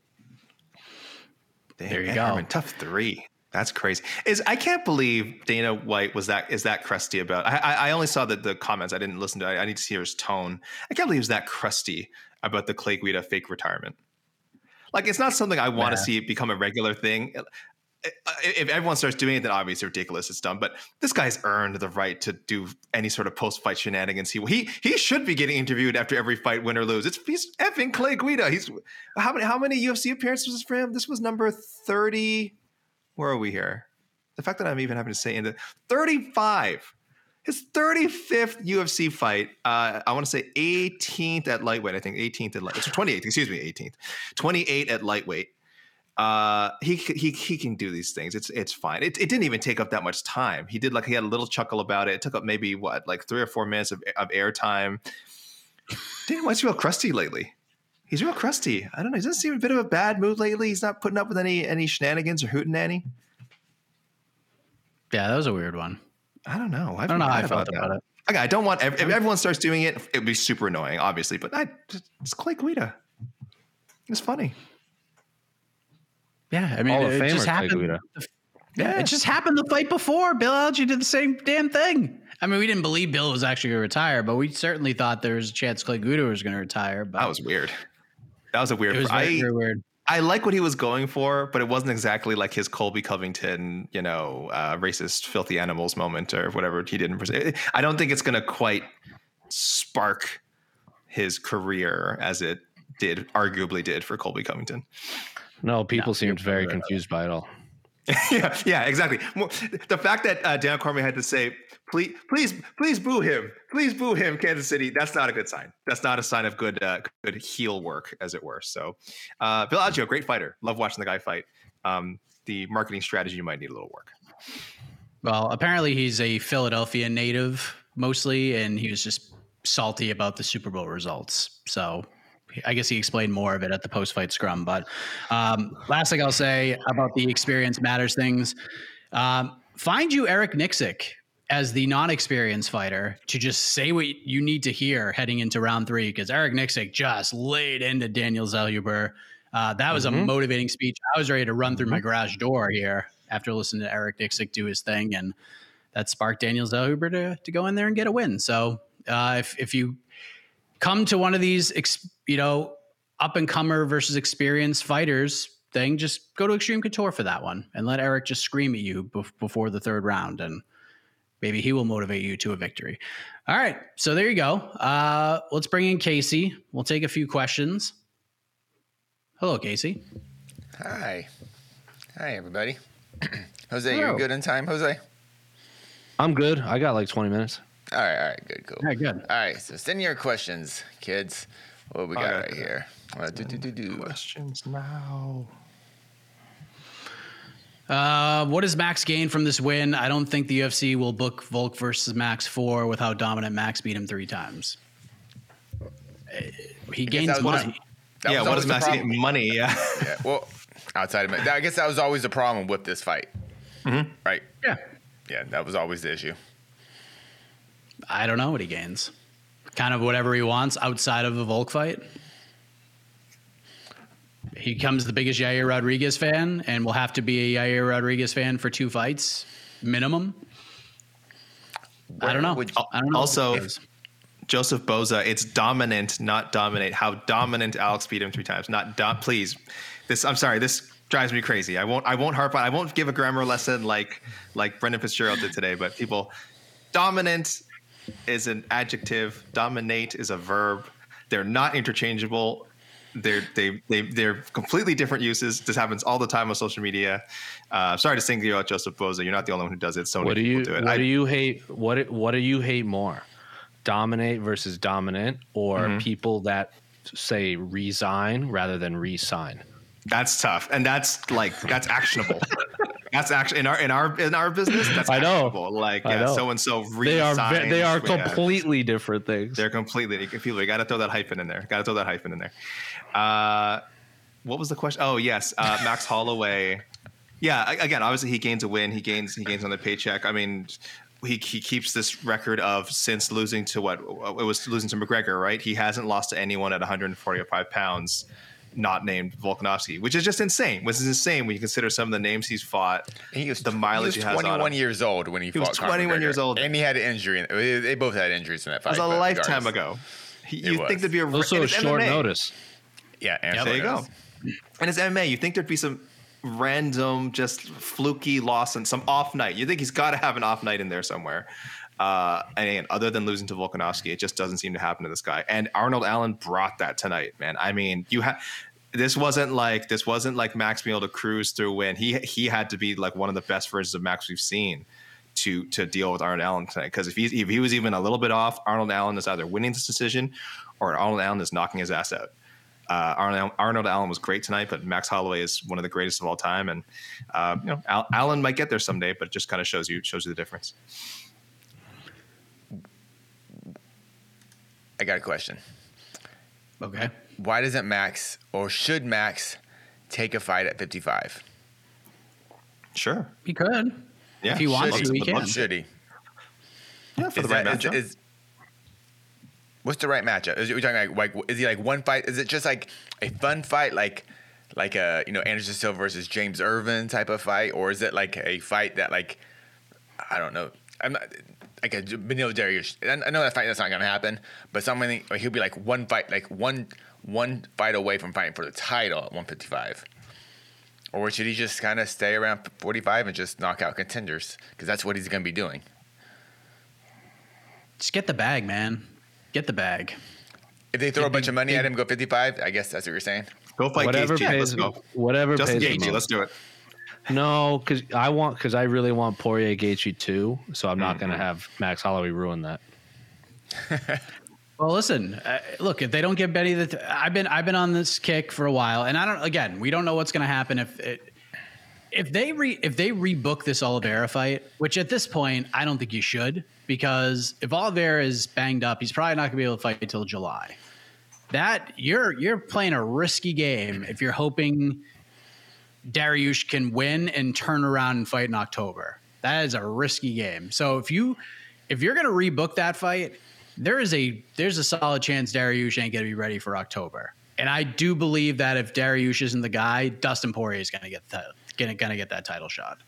Damn there you Ed go. Herman, tough three. That's crazy. Is I can't believe Dana White was that is that crusty about. I I, I only saw the, the comments. I didn't listen to it. I need to hear his tone. I can't believe he was that crusty about the Clay Guida fake retirement. Like it's not something I want to see become a regular thing. If everyone starts doing it, then obviously ridiculous. It's dumb. But this guy's earned the right to do any sort of post-fight shenanigans. He he he should be getting interviewed after every fight, win or lose. It's he's effing Clay Guida. He's how many how many U F C appearances was for him? This was number thirty. Where are we here? The fact that I'm even having to say into thirty-five. His thirty-fifth U F C fight. Uh, I want to say eighteenth at lightweight. I think eighteenth at lightweight. So twenty-eighth. Excuse me, eighteenth. twenty-eight at lightweight. Uh, he he he can do these things. It's it's fine. It it didn't even take up that much time. He did like he had a little chuckle about it. It took up maybe what like three or four minutes of of airtime. Damn, why's he real crusty lately? He's real crusty. I don't know. He doesn't seem a bit of a bad mood lately. He's not putting up with any any shenanigans or hootenanny. Yeah, that was a weird one. I don't know. I, I don't know how I felt about, about it. Okay, I don't want if everyone starts doing it, it would be super annoying, obviously. But I, it's Clay Guida. It's funny. Yeah, I mean, Hall of it Famer just Clay happened. Guida. Yeah, it just happened the fight before. Bill Algey did the same damn thing. I mean, we didn't believe Bill was actually going to retire, but we certainly thought there was a chance Clay Guida was going to retire. But that was weird. That was a weird. It was very, I, very weird. I like what he was going for, but it wasn't exactly like his Colby Covington, you know, uh, racist, filthy animals moment or whatever he didn't. I don't think it's going to quite spark his career as it did, arguably did for Colby Covington. No, people No, seemed very right. confused by it all. yeah, yeah, exactly. More, the fact that uh, Dan Cormier had to say, "Please, please, please boo him, please boo him," Kansas City. That's not a good sign. That's not a sign of good, uh, good heel work, as it were. So, uh, Bill Algey, great fighter. Love watching the guy fight. Um, the marketing strategy might need a little work. Well, apparently he's a Philadelphia native mostly, and he was just salty about the Super Bowl results. So I guess he explained more of it at the post-fight scrum. But um, last thing I'll say about the experience matters things. Um, find you Eric Nixick as the non-experienced fighter to just say what you need to hear heading into round three, because Eric Nixick just laid into Daniel Zellhuber. Uh, that was mm-hmm. a motivating speech. I was ready to run through mm-hmm. my garage door here after listening to Eric Nixick do his thing, and that sparked Daniel Zellhuber to, to go in there and get a win. So uh, if if you come to one of these, ex, you know, up and comer versus experienced fighters thing, just go to Extreme Couture for that one and let Eric just scream at you be- before the third round, and maybe he will motivate you to a victory. All right, so there you go. Uh, let's bring in Casey. We'll take a few questions. Hello, Casey. Hi. Hi, everybody. Jose, Hello. you're good in time, Jose? I'm good. I got like twenty minutes. All right, all right, good, cool. All right, good. All right, so send your questions, kids. What we got All right, right. here? Uh, do, do, do, do. Questions now. Uh, what does Max gain from this win? I don't think the U F C will book Volk versus Max four with how dominant Max beat him three times. Uh, He gains that was- money. That Yeah, was what does always the Max get? problem. Money, yeah. Yeah, well, outside of it, I guess that was always the problem with this fight. Mm-hmm. Right? Yeah. Yeah, that was always the issue. I don't know what he gains. Kind of whatever he wants outside of a Volk fight. He becomes the biggest Yair Rodriguez fan and will have to be a Yair Rodriguez fan for two fights minimum. I don't know. Would- I don't know. Also- what it is. Joseph Boza, it's dominant, not dominate. How dominant Alex beat him three times. Not dom- please. This I'm sorry, this drives me crazy. I won't I won't harp on I won't give a grammar lesson like like Brendan Fitzgerald did today, but people, dominant is an adjective, dominate is a verb. They're not interchangeable. They're they they they're completely different uses. This happens all the time on social media. Uh, sorry to single you out, Joseph Boza. You're not the only one who does it. So What do many you people do it. what I, do you hate what what do you hate more? Dominate versus dominant, or Mm-hmm. people that say resign rather than re-sign? That's tough, and that's like that's actionable. That's actually in our in our in our business. That's I know. actionable. Like I yeah, know. so and so They are ve- they are yeah, completely different things. they're completely people. You got to throw that hyphen in there. Got to throw that hyphen in there. Uh, what was the question? Oh yes, uh, Max Holloway. Yeah, again, obviously he gains a win. He gains he gains on the paycheck. I mean. He, he keeps this record of since losing to what it was losing to McGregor, right? He hasn't lost to anyone at one forty-five pounds, not named Volkanovski, which is just insane. Which is insane when you consider some of the names he's fought. He was, the mileage he he was has on twenty-one him. years old when he, He fought was Conor twenty-one McGregor. years old. And he had an injury. They they both had injuries in that It fight. was a but lifetime regardless. ago. He, It you was. think there'd be a Also, and it's short M M A. notice. Yeah, and There you go. notice. And it's M M A. You think there'd be some random, just fluky loss and some off night. You think he's got to have an off night in there somewhere. Uh, and again, other than losing to Volkanovski, it just doesn't seem to happen to this guy. And Arnold Allen brought that tonight, man. I mean, you have this wasn't like this wasn't like Max being able to cruise through win. He he had to be like one of the best versions of Max we've seen to to deal with Arnold Allen tonight. Because if he if he was even a little bit off, Arnold Allen is either winning this decision or Arnold Allen is knocking his ass out. Uh, Arnold, Arnold Allen was great tonight, but Max Holloway is one of the greatest of all time. And uh, you know, Al- Allen might get there someday, but it just kind of shows you shows you the difference. I got a question. Okay. Why doesn't Max or should Max take a fight at fifty-five? Sure, He could. yeah. If he wants should to, he Would can. love to. Should he? Yeah, for Is the right that- is- matchup. is- what's the right matchup? Is it, we talking like, like is he like one fight? Is it just like a fun fight, like like a you know Anderson Silva versus James Irvin type of fight, or is it like a fight that like I don't know, I'm not like a Beneil Dariush? I I know that fight that's not gonna happen, but something like he'll be like one fight, like one one fight away from fighting for the title at one fifty-five. Or should he just kind of stay around forty-five and just knock out contenders? Because that's what he's going to be doing. Just get the bag, man. Get the bag. If they throw a It'd bunch be- of money it'd- at him, go fifty-five. I guess that's what you're saying. Go fight Whatever Gaethje. pays, Let's go. whatever Justin pays the Gaethje. most. Let's do it. No, because I want because I really want Poirier Gaethje too, so I'm not Mm-hmm. going to have Max Holloway ruin that. Well, listen. Uh, look, if they don't give Betty the, th- I've been I've been on this kick for a while, and I don't. Again, we don't know what's going to happen if it, if they re if they rebook this Oliveira fight, which at this point I don't think you should, because if Oliveira is banged up, he's probably not going to be able to fight until July. That you're you're playing a risky game if you're hoping Dariush can win and turn around and fight in October. That is a risky game. So if you if you're going to rebook that fight, there is a there's a solid chance Dariush ain't going to be ready for October. And I do believe that if Dariush isn't the guy, Dustin Poirier is going to get the going to get that title shot.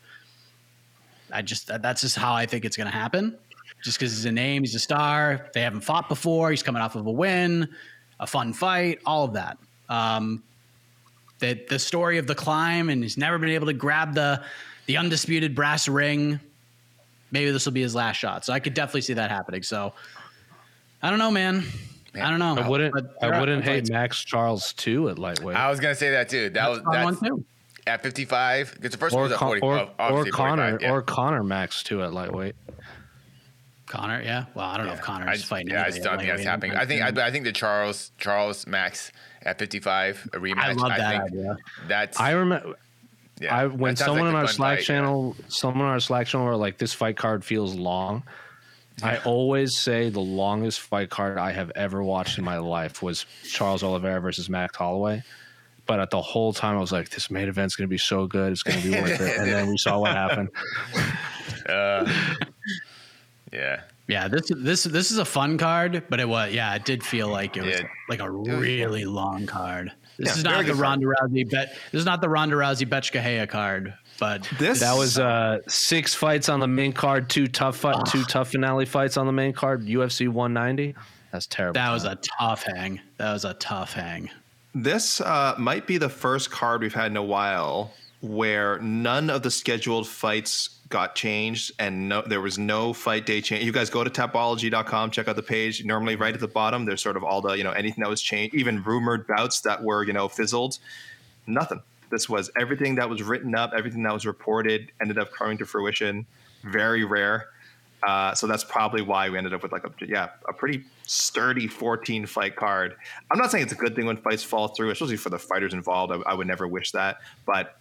I just that, that's just how I think it's going to happen. Just because he's a name, he's a star. They haven't fought before. He's coming off of a win, a fun fight, all of that. Um, the the story of the climb, and he's never been able to grab the the undisputed brass ring. Maybe this will be his last shot. So I could definitely see that happening. So I don't know, man. I don't know. I wouldn't. But I there are wouldn't hate fights. Max Charles too at lightweight. I was going to say that too. That That's was a fun one, that's too. at fifty-five. Because the first one or was at Con- forty. or, oh, or obviously Connor forty-five, yeah. or Connor Max too at lightweight. Connor, yeah. Well, I don't know if I Connor's just, fighting. yeah, I anybody just don't at think that's lightweight. happening. I think I, I think the Charles Charles Max at fifty-five a rematch. I love that think idea. That's I remember. yeah, I when that sounds someone like in a our fun Slack fight, channel, someone on our Slack channel were like, "This fight card feels long." I always say the longest fight card I have ever watched in my life was Charles Oliveira versus Max Holloway. But at the whole time, I was like, "This main event's going to be so good; it's going to be worth it." And then we saw what happened. yeah. Uh, yeah. Yeah, this this this is a fun card, but it was yeah, it did feel like it was Yeah. like a really long card. This Yeah, is very not the good card. Ronda Rousey bet. This is not the Ronda Rousey Betchkahea card, but This That was uh, six fights on the main card, two tough fight, two tough finale fights on the main card. U F C one ninety. That's terrible. that was a tough hang. That was a tough hang. This uh, might be the first card we've had in a while where none of the scheduled fights got changed and no, there was no fight day change. You guys go to tapology dot com, check out the page. Normally right at the bottom, there's sort of all the, you know, anything that was changed, even rumored bouts that were, you know, fizzled. Nothing. This was everything that was written up, everything that was reported ended up coming to fruition. Very rare. Uh, so that's probably why we ended up with like a yeah a pretty sturdy fourteen fight card. I'm not saying it's a good thing when fights fall through, especially for the fighters involved. I, I would never wish that, but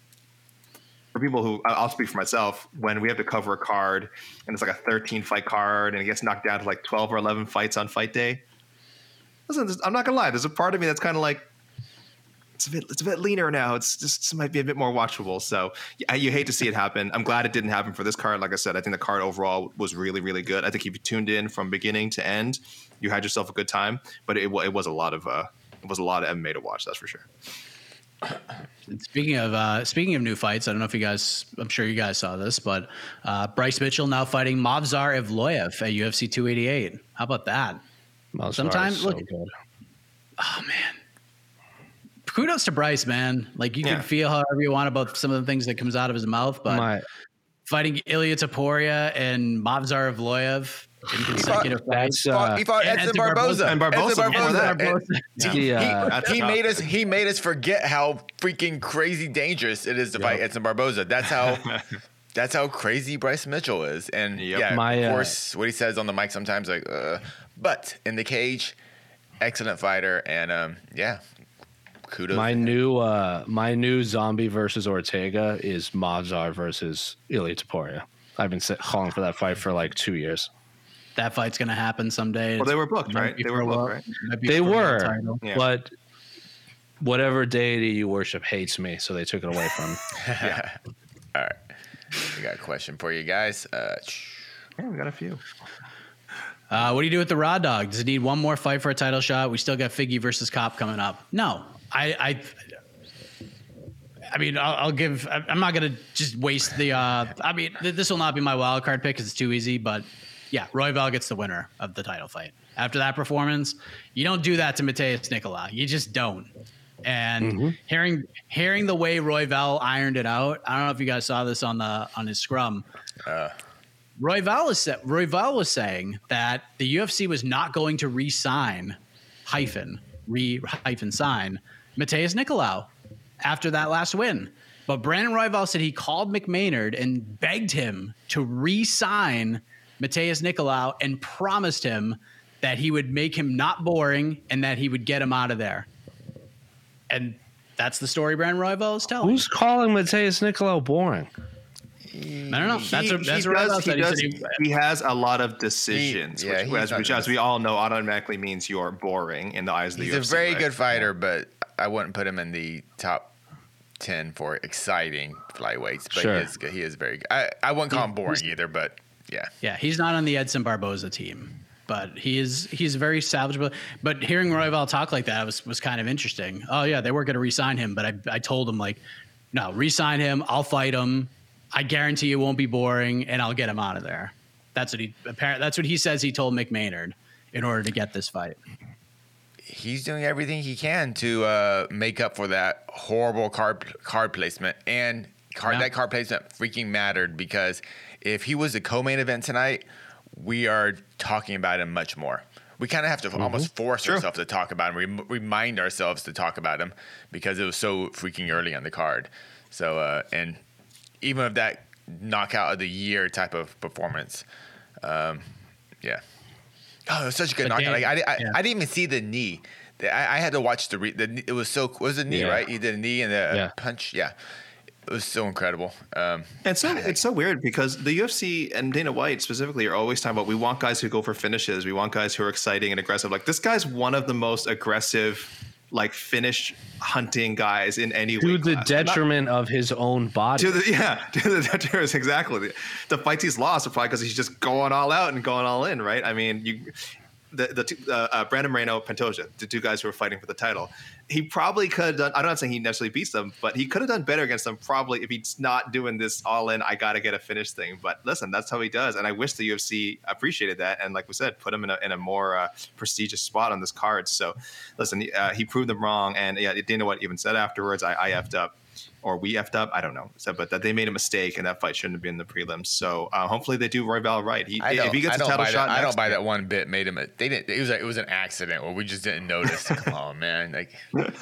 for people who I'll speak for myself, when we have to cover a card and it's like a thirteen fight card and it gets knocked down to like twelve or eleven fights on fight day. Listen, I'm not gonna lie. There's a part of me that's kind of like, it's a bit, it's a bit leaner now. It's just, it might be a bit more watchable. So yeah, you hate to see it happen. I'm glad it didn't happen for this card. Like I said, I think the card overall was really, really good. I think if you tuned in from beginning to end, you had yourself a good time. But it, it was a lot of, uh, it was a lot of M M A to watch. That's for sure. Speaking of uh, speaking of new fights, I don't know if you guys, I'm sure you guys saw this, but uh, Bryce Mitchell now fighting Movsar Evloev at U F C two eighty-eight. How about that? Movsar Sometimes is so look, good. oh man, kudos to Bryce, man. Like you Yeah. can feel however you want about some of the things that comes out of his mouth, but My, fighting Ilya Taporia and Movsar Evloev in consecutive fights. that's uh, he fought and Edson Edson Barboza. And Barboza Edson before that. And Yeah. He, Yeah. he- That's he tough. made us. He made us forget how freaking crazy dangerous it is to fight Edson Barboza. That's how. That's how crazy Bryce Mitchell is, and Yep. yeah, My, of uh, course, what he says on the mic sometimes, like, uh, but in the cage, excellent fighter, and um, yeah, kudos. My new uh, my new zombie versus Ortega is Mazar versus Ilia Topuria. I've been sit- calling for that fight for like two years. That fight's going to happen someday. Well, they were booked, right? They were booked, right? They were, Yeah. but whatever deity you worship hates me, so they took it away from me. Yeah. All right. We got a question for you guys. Uh, Yeah, we got a few. Uh, what do you do with the Raw Dog? Does it need one more fight for a title shot? We still got Figgy versus Kopp coming up. No, I, I, I mean, I'll, I'll give. I'm not gonna just waste the. Uh, I mean, th- this will not be my wild card pick because it's too easy. But yeah, Royval gets the winner of the title fight. After that performance, you don't do that to Mateus Nicolau. You just don't. And mm-hmm. hearing hearing the way Royval ironed it out, I don't know if you guys saw this on the on his scrum. Uh. Royval is Royval was saying that the U F C was not going to re-sign hyphen re hyphen sign Mateus Nicolau after that last win. But Brandon Royval said he called McMaynard and begged him to re-sign Mateus Nicolau and promised him that he would make him not boring and that he would get him out of there. And that's the story Brandon Royval is telling. Who's calling Mateus Nicolau boring? I don't know. That's he, a, that's he, what does, he, does, he, he has a lot of decisions, he, yeah, which, as, which as we all know, automatically means you're boring in the eyes of the he's U F C. He's a very right? good fighter, but I wouldn't put him in the top ten for exciting flyweights. But sure. he is he is very good. I, I wouldn't call him boring either, but yeah. Yeah, he's not on the Edson Barboza team, but he is he's very salvageable. But hearing Royval talk like that was was kind of interesting. Oh yeah, they weren't going to re-sign him, but I I told him like, no, re-sign him. I'll fight him. I guarantee it won't be boring, and I'll get him out of there. That's what he apparently. That's what he says he told McMaynard in order to get this fight. He's doing everything he can to uh, make up for that horrible card card placement, and card, Yeah. that card placement freaking mattered because if he was the co-main event tonight, we are talking about him much more. We kind of have to mm-hmm. almost force True. ourselves to talk about him, rem- remind ourselves to talk about him because it was so freaking early on the card. So uh, and. Even of that knockout of the year type of performance, um, yeah. Oh, it was such a good But knockout. Dan, like, I, I, yeah. I didn't even see the knee. The, I, I had to watch the, re- the. It was so. It was a knee, Yeah. right? He did a knee and the Yeah. punch. Yeah, it was so incredible. Um, And so it's so weird because the U F C and Dana White specifically are always talking about we want guys who go for finishes. We want guys who are exciting and aggressive. Like this guy's one of the most aggressive, like finish hunting guys in any To weight the class. detriment Not, of his own body. To the, yeah, to the detriment, exactly. The, the fights he's lost are probably because he's just going all out and going all in, right? I mean, you, the the two, uh, uh, Brandon Moreno, Pantoja, the two guys who were fighting for the title. He probably could have done. I'm not saying he necessarily beats them, but he could have done better against them probably if he's not doing this all in. I got to get a finish thing. But listen, that's how he does, and I wish the U F C appreciated that. And like we said, put him in a in a more uh, prestigious spot on this card. So, listen, uh, he proved them wrong, and yeah, Dana White even said afterwards, "I, I effed up." Or we effed up, I don't know. So, but that they made a mistake, and that fight shouldn't have been in the prelims. So, uh, hopefully, they do Royval right. He, I don't, if he gets I a don't title buy shot, that, I don't buy year, that one bit. Made him. A, they didn't. It was like it was an accident, or we just didn't notice. Come on, man. Like,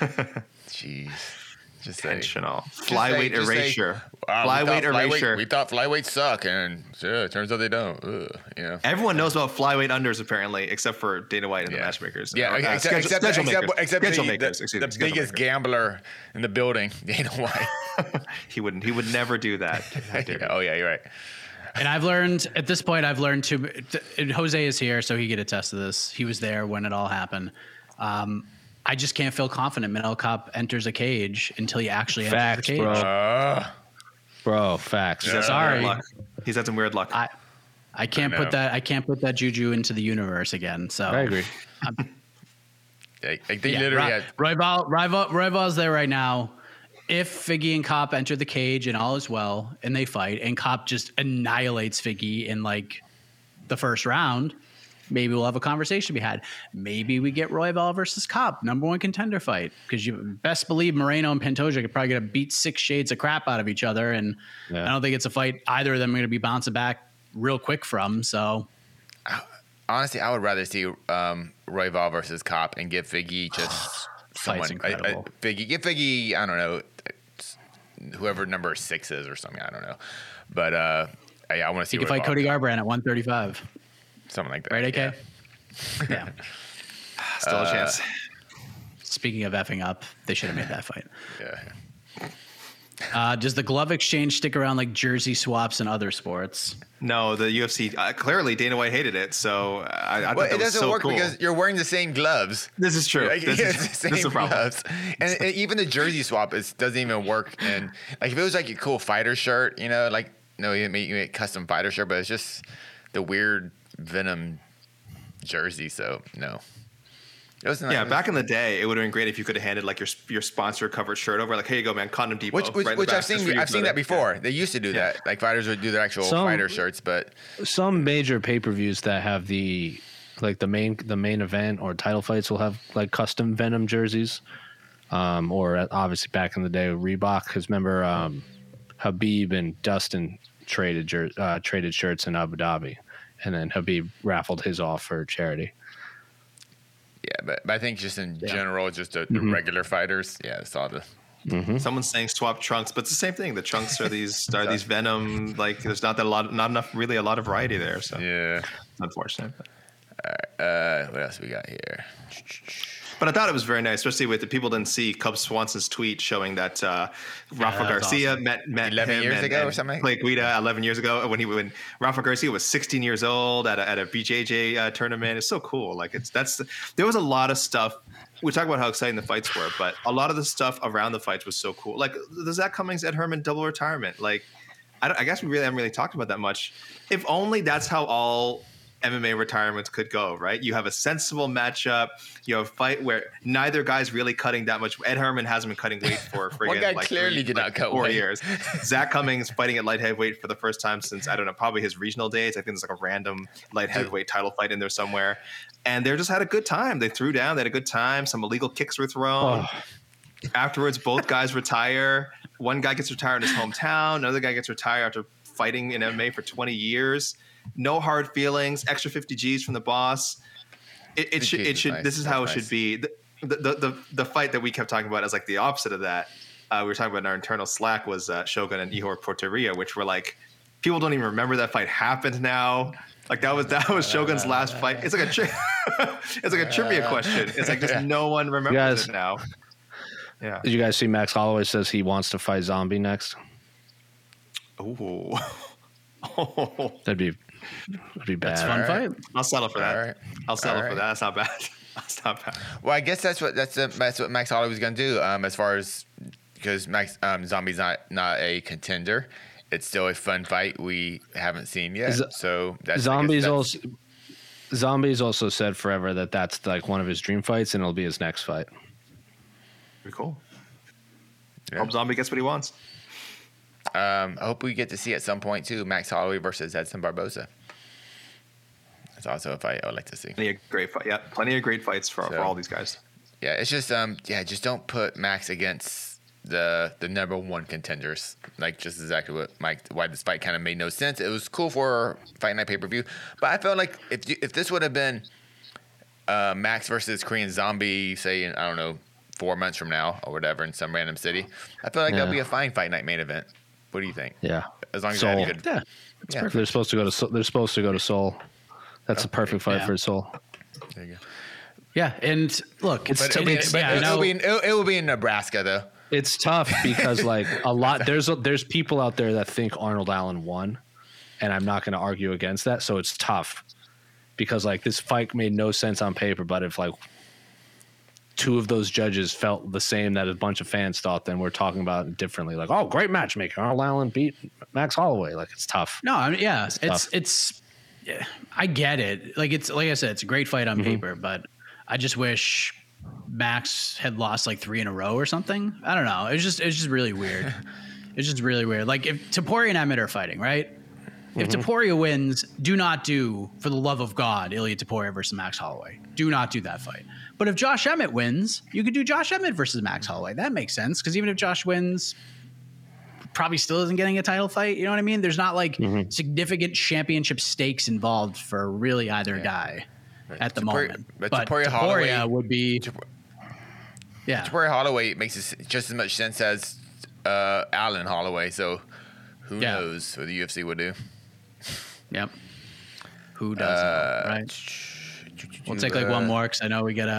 jeez. Just say, intentional just flyweight say- just say, erasure. "Wow, we flyweight thought erasure. We thought flyweights suck, and yeah, it turns out they don't. Ugh, you know. Everyone knows about flyweight unders apparently, except for Dana White and Yeah. the matchmakers. Yeah, Or, uh, except, schedule, except, schedule except, makers. except schedule the, makers. the, Excuse the me, schedule biggest makers. gambler in the building, Dana White. he wouldn't. He would never do that. How dare Yeah, he. oh yeah, you're right. And I've learned at this point, I've learned to. And Jose is here, so he could attest to this. He was there when it all happened. Um, I just can't feel confident Manel Kopp enters a cage until he actually Facts, enters the cage. bro. Uh, Bro, facts. He's had some Sorry. weird luck. He's had some weird luck. I I can't I put know. that. I can't put that juju into the universe again. So I agree. like, like they Yeah, literally Roy, had. Royval, Royval, Royval's there right now. If Figgy and Kopp enter the cage and all is well, and they fight, and Kopp just annihilates Figgy in like the first round, maybe we'll have a conversation to be had. Maybe we get Royval versus Kopp, number one contender fight, because you best believe Moreno and Pantoja could probably get to beat six shades of crap out of each other, and Yeah. I don't think it's a fight either of them are going to be bouncing back real quick from. So Honestly, I would rather see um, Royval versus Kopp and give Figgy just someone. Fight's incredible. I, I, Figgy, give Figgy. I don't know, whoever number six is or something. I don't know, but uh, I, I want to see. he can fight Royval. Cody Garbrandt at one thirty-five, something like that. right? A K. Yeah. Yeah. Still a chance. Speaking of effing up, they should have made that fight. Yeah. Uh, does the glove exchange stick around like jersey swaps in other sports? No, the U F C uh, clearly Dana White hated it, so I, I Well, thought that it was doesn't so work cool. because you're wearing the same gloves. This is true. Like, This yeah, is, it's the same this is a problem. gloves. And and even the jersey swap is doesn't even work. And like if it was like a cool fighter shirt, you know, like no, you make you make a custom fighter shirt, but it's just the weird Venom jersey. So no. It was not, Yeah, back in the day, it would have been great if you could have handed like your your sponsor covered shirt over, like, "Here you go, man, Condom Depot." Which, which, right in the which back, I've just seen. for you I've to seen know that before. They used to do Yeah. that. Like fighters would do their actual Some- fighter shirts, but Some major pay-per-views that have the like the main the main event or title fights will have like custom Venom jerseys, um, or obviously back in the day with Reebok. Because remember, um, Habib and Dustin traded jer- uh, traded shirts in Abu Dhabi, and then Habib raffled his off for charity. yeah. But, but I think just in Yeah. general, just the, the Mhm. regular fighters, yeah, I saw the. Someone's saying swap trunks, but it's the same thing. The trunks are these are these Venom. Like, there's not that a lot, not enough, really, a lot of variety there. So Yeah. it's unfortunate. But. Uh, what else we got here? But I thought it was very nice, especially with the people didn't see Cub Swanson's tweet showing that uh, Rafa that's Garcia awesome. met met eleven him years and, ago or and something? Clay Guida eleven years ago when he when Rafa Garcia was sixteen years old at a, at a B J J uh, tournament. It's so cool. Like it's that's there was a lot of stuff. We talk about how exciting the fights were, but a lot of the stuff around the fights was so cool. Like the Zach Cummings Ed Herman double retirement. Like I, don't, I guess we really haven't really talked about that much. If only that's how all M M A retirements could go, right? You have a sensible matchup. You have a fight where neither guy's really cutting that much. Ed Herman hasn't been cutting weight for for One again, guy like clearly three, did like not cut four weight. years. Zach Cummings fighting at light heavyweight for the first time since I don't know, probably his regional days. I think there's like a random light heavyweight title fight in there somewhere, and they just had a good time. They threw down. They had a good time. Some illegal kicks were thrown. Oh. Afterwards, both guys retire. One guy gets retired in his hometown. Another guy gets retired after fighting in M M A for twenty years. No hard feelings. Extra fifty G's from the boss. It, it should. It should. Nice. This is how it That's should nice. be. The, the the the fight that we kept talking about as like the opposite of that. Uh, we were talking about in our internal Slack was uh, Shogun and Ihor Porteria, which were like people don't even remember that fight happened now. Like that was that was Shogun's last fight. It's like a tri- it's like a trivia question. It's like just no one remembers guys- it now. Yeah. Did you guys see Max Holloway says he wants to fight Zombie next? Ooh. Oh. That'd be that'd be bad. That's a fun right. fight. I'll settle for that. All right. I'll settle All for right. that. That's not bad. That's not bad. Well, I guess that's what that's uh, that's what Max Holloway was going to do. Um, as far as because Max um, Zombie's not not a contender, it's still a fun fight we haven't seen yet. Z- so that's I guess Zombies that's- also Zombies also said forever that that's like one of his dream fights, and it'll be his next fight. Pretty cool. Yeah. Hope Zombie gets what he wants. Um, I hope we get to see at some point too Max Holloway versus Edson Barboza. That's also a fight I would like to see. Plenty of great fight. Yeah, plenty of great fights for, So- for all these guys. Yeah, it's just um yeah, just don't put Max against the the number one contenders. Like just exactly what Mike why this fight kind of made no sense. It was cool for Fight Night pay per view, but I felt like if you, if this would have been uh, Max versus Korean Zombie, say in, I don't know four months from now or whatever in some random city, I feel like that'd Yeah. be a fine Fight Night main event. What do you think? Yeah, As long as Seoul. they had a good Yeah. yeah, They're supposed to go to Seoul- they're supposed to go to Seoul. That's the perfect fight Yeah. for Seoul. there you go. Yeah, and look, it's, But, it's, it, but yeah, I it, know- will be in, it, it will be in Nebraska though. It's tough because like a lot there's there's people out there that think Arnold Allen won, and I'm not going to argue against that. So it's tough because like this fight made no sense on paper, but if like two of those judges felt the same that a bunch of fans thought, then we're talking about it differently. Like, oh, great matchmaking, Arnold Allen beat Max Holloway. Like it's tough. No, I mean, yeah, it's tough. it's, yeah, I get it. Like it's like I said, it's a great fight on Mm-hmm. paper, but I just wish Max had lost like three in a row or something. I don't know. It's just it's just really weird. It's just really weird. Like if Topuria and Emmett are fighting, right? If Mm-hmm. Topuria wins, do not do, for the love of God, Ilya Topuria versus Max Holloway. Do not do that fight. But if Josh Emmett wins, you could do Josh Emmett versus Max Holloway. That makes sense because even if Josh wins, probably still isn't getting a title fight. You know what I mean? There's not like Mm-hmm. significant championship stakes involved for really either guy at the Topuria- moment. but But Topuria Topuria Holloway- would be, yeah. Topuria Holloway makes s- just as much sense as uh, Allen Holloway. So who Yeah. knows what the U F C would do? Yep. Who doesn't? Uh, right. We'll take like one more because I know we gotta.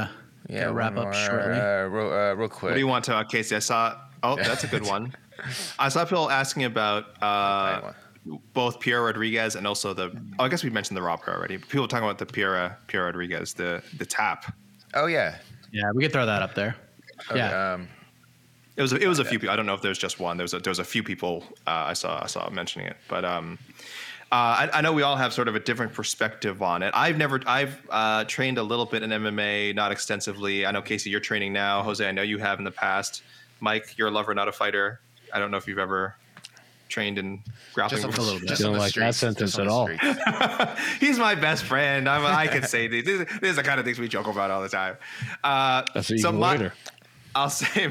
Yeah, Gonna wrap one up more, shortly. Uh, real, uh, real quick. What do you want to, uh, Casey? I saw. Oh, that's a good one. I saw people asking about uh, both Pierre Rodriguez and also the. Oh, I guess we mentioned the Robka already. People talking about the Pierre Pierre Rodriguez, the the tap. Oh yeah. Yeah, we could throw that up there. Okay, Yeah. Um, It was a, it was a few people. I don't know if there's just one. There was a, there was a few people uh, I saw I saw mentioning it, but um, uh, I, I know we all have sort of a different perspective on it. I've never I've uh, trained a little bit in M M A, not extensively. I know Casey, you're training now. Jose, I know you have in the past. Mike, you're a lover, not a fighter. I don't know if you've ever trained in grappling. just a little bit. Just don't like that sentence at all. He's my best friend. I'm, I can say these. These these are the kind of things we joke about all the time. Uh, That's what you so can my, later. I'll say.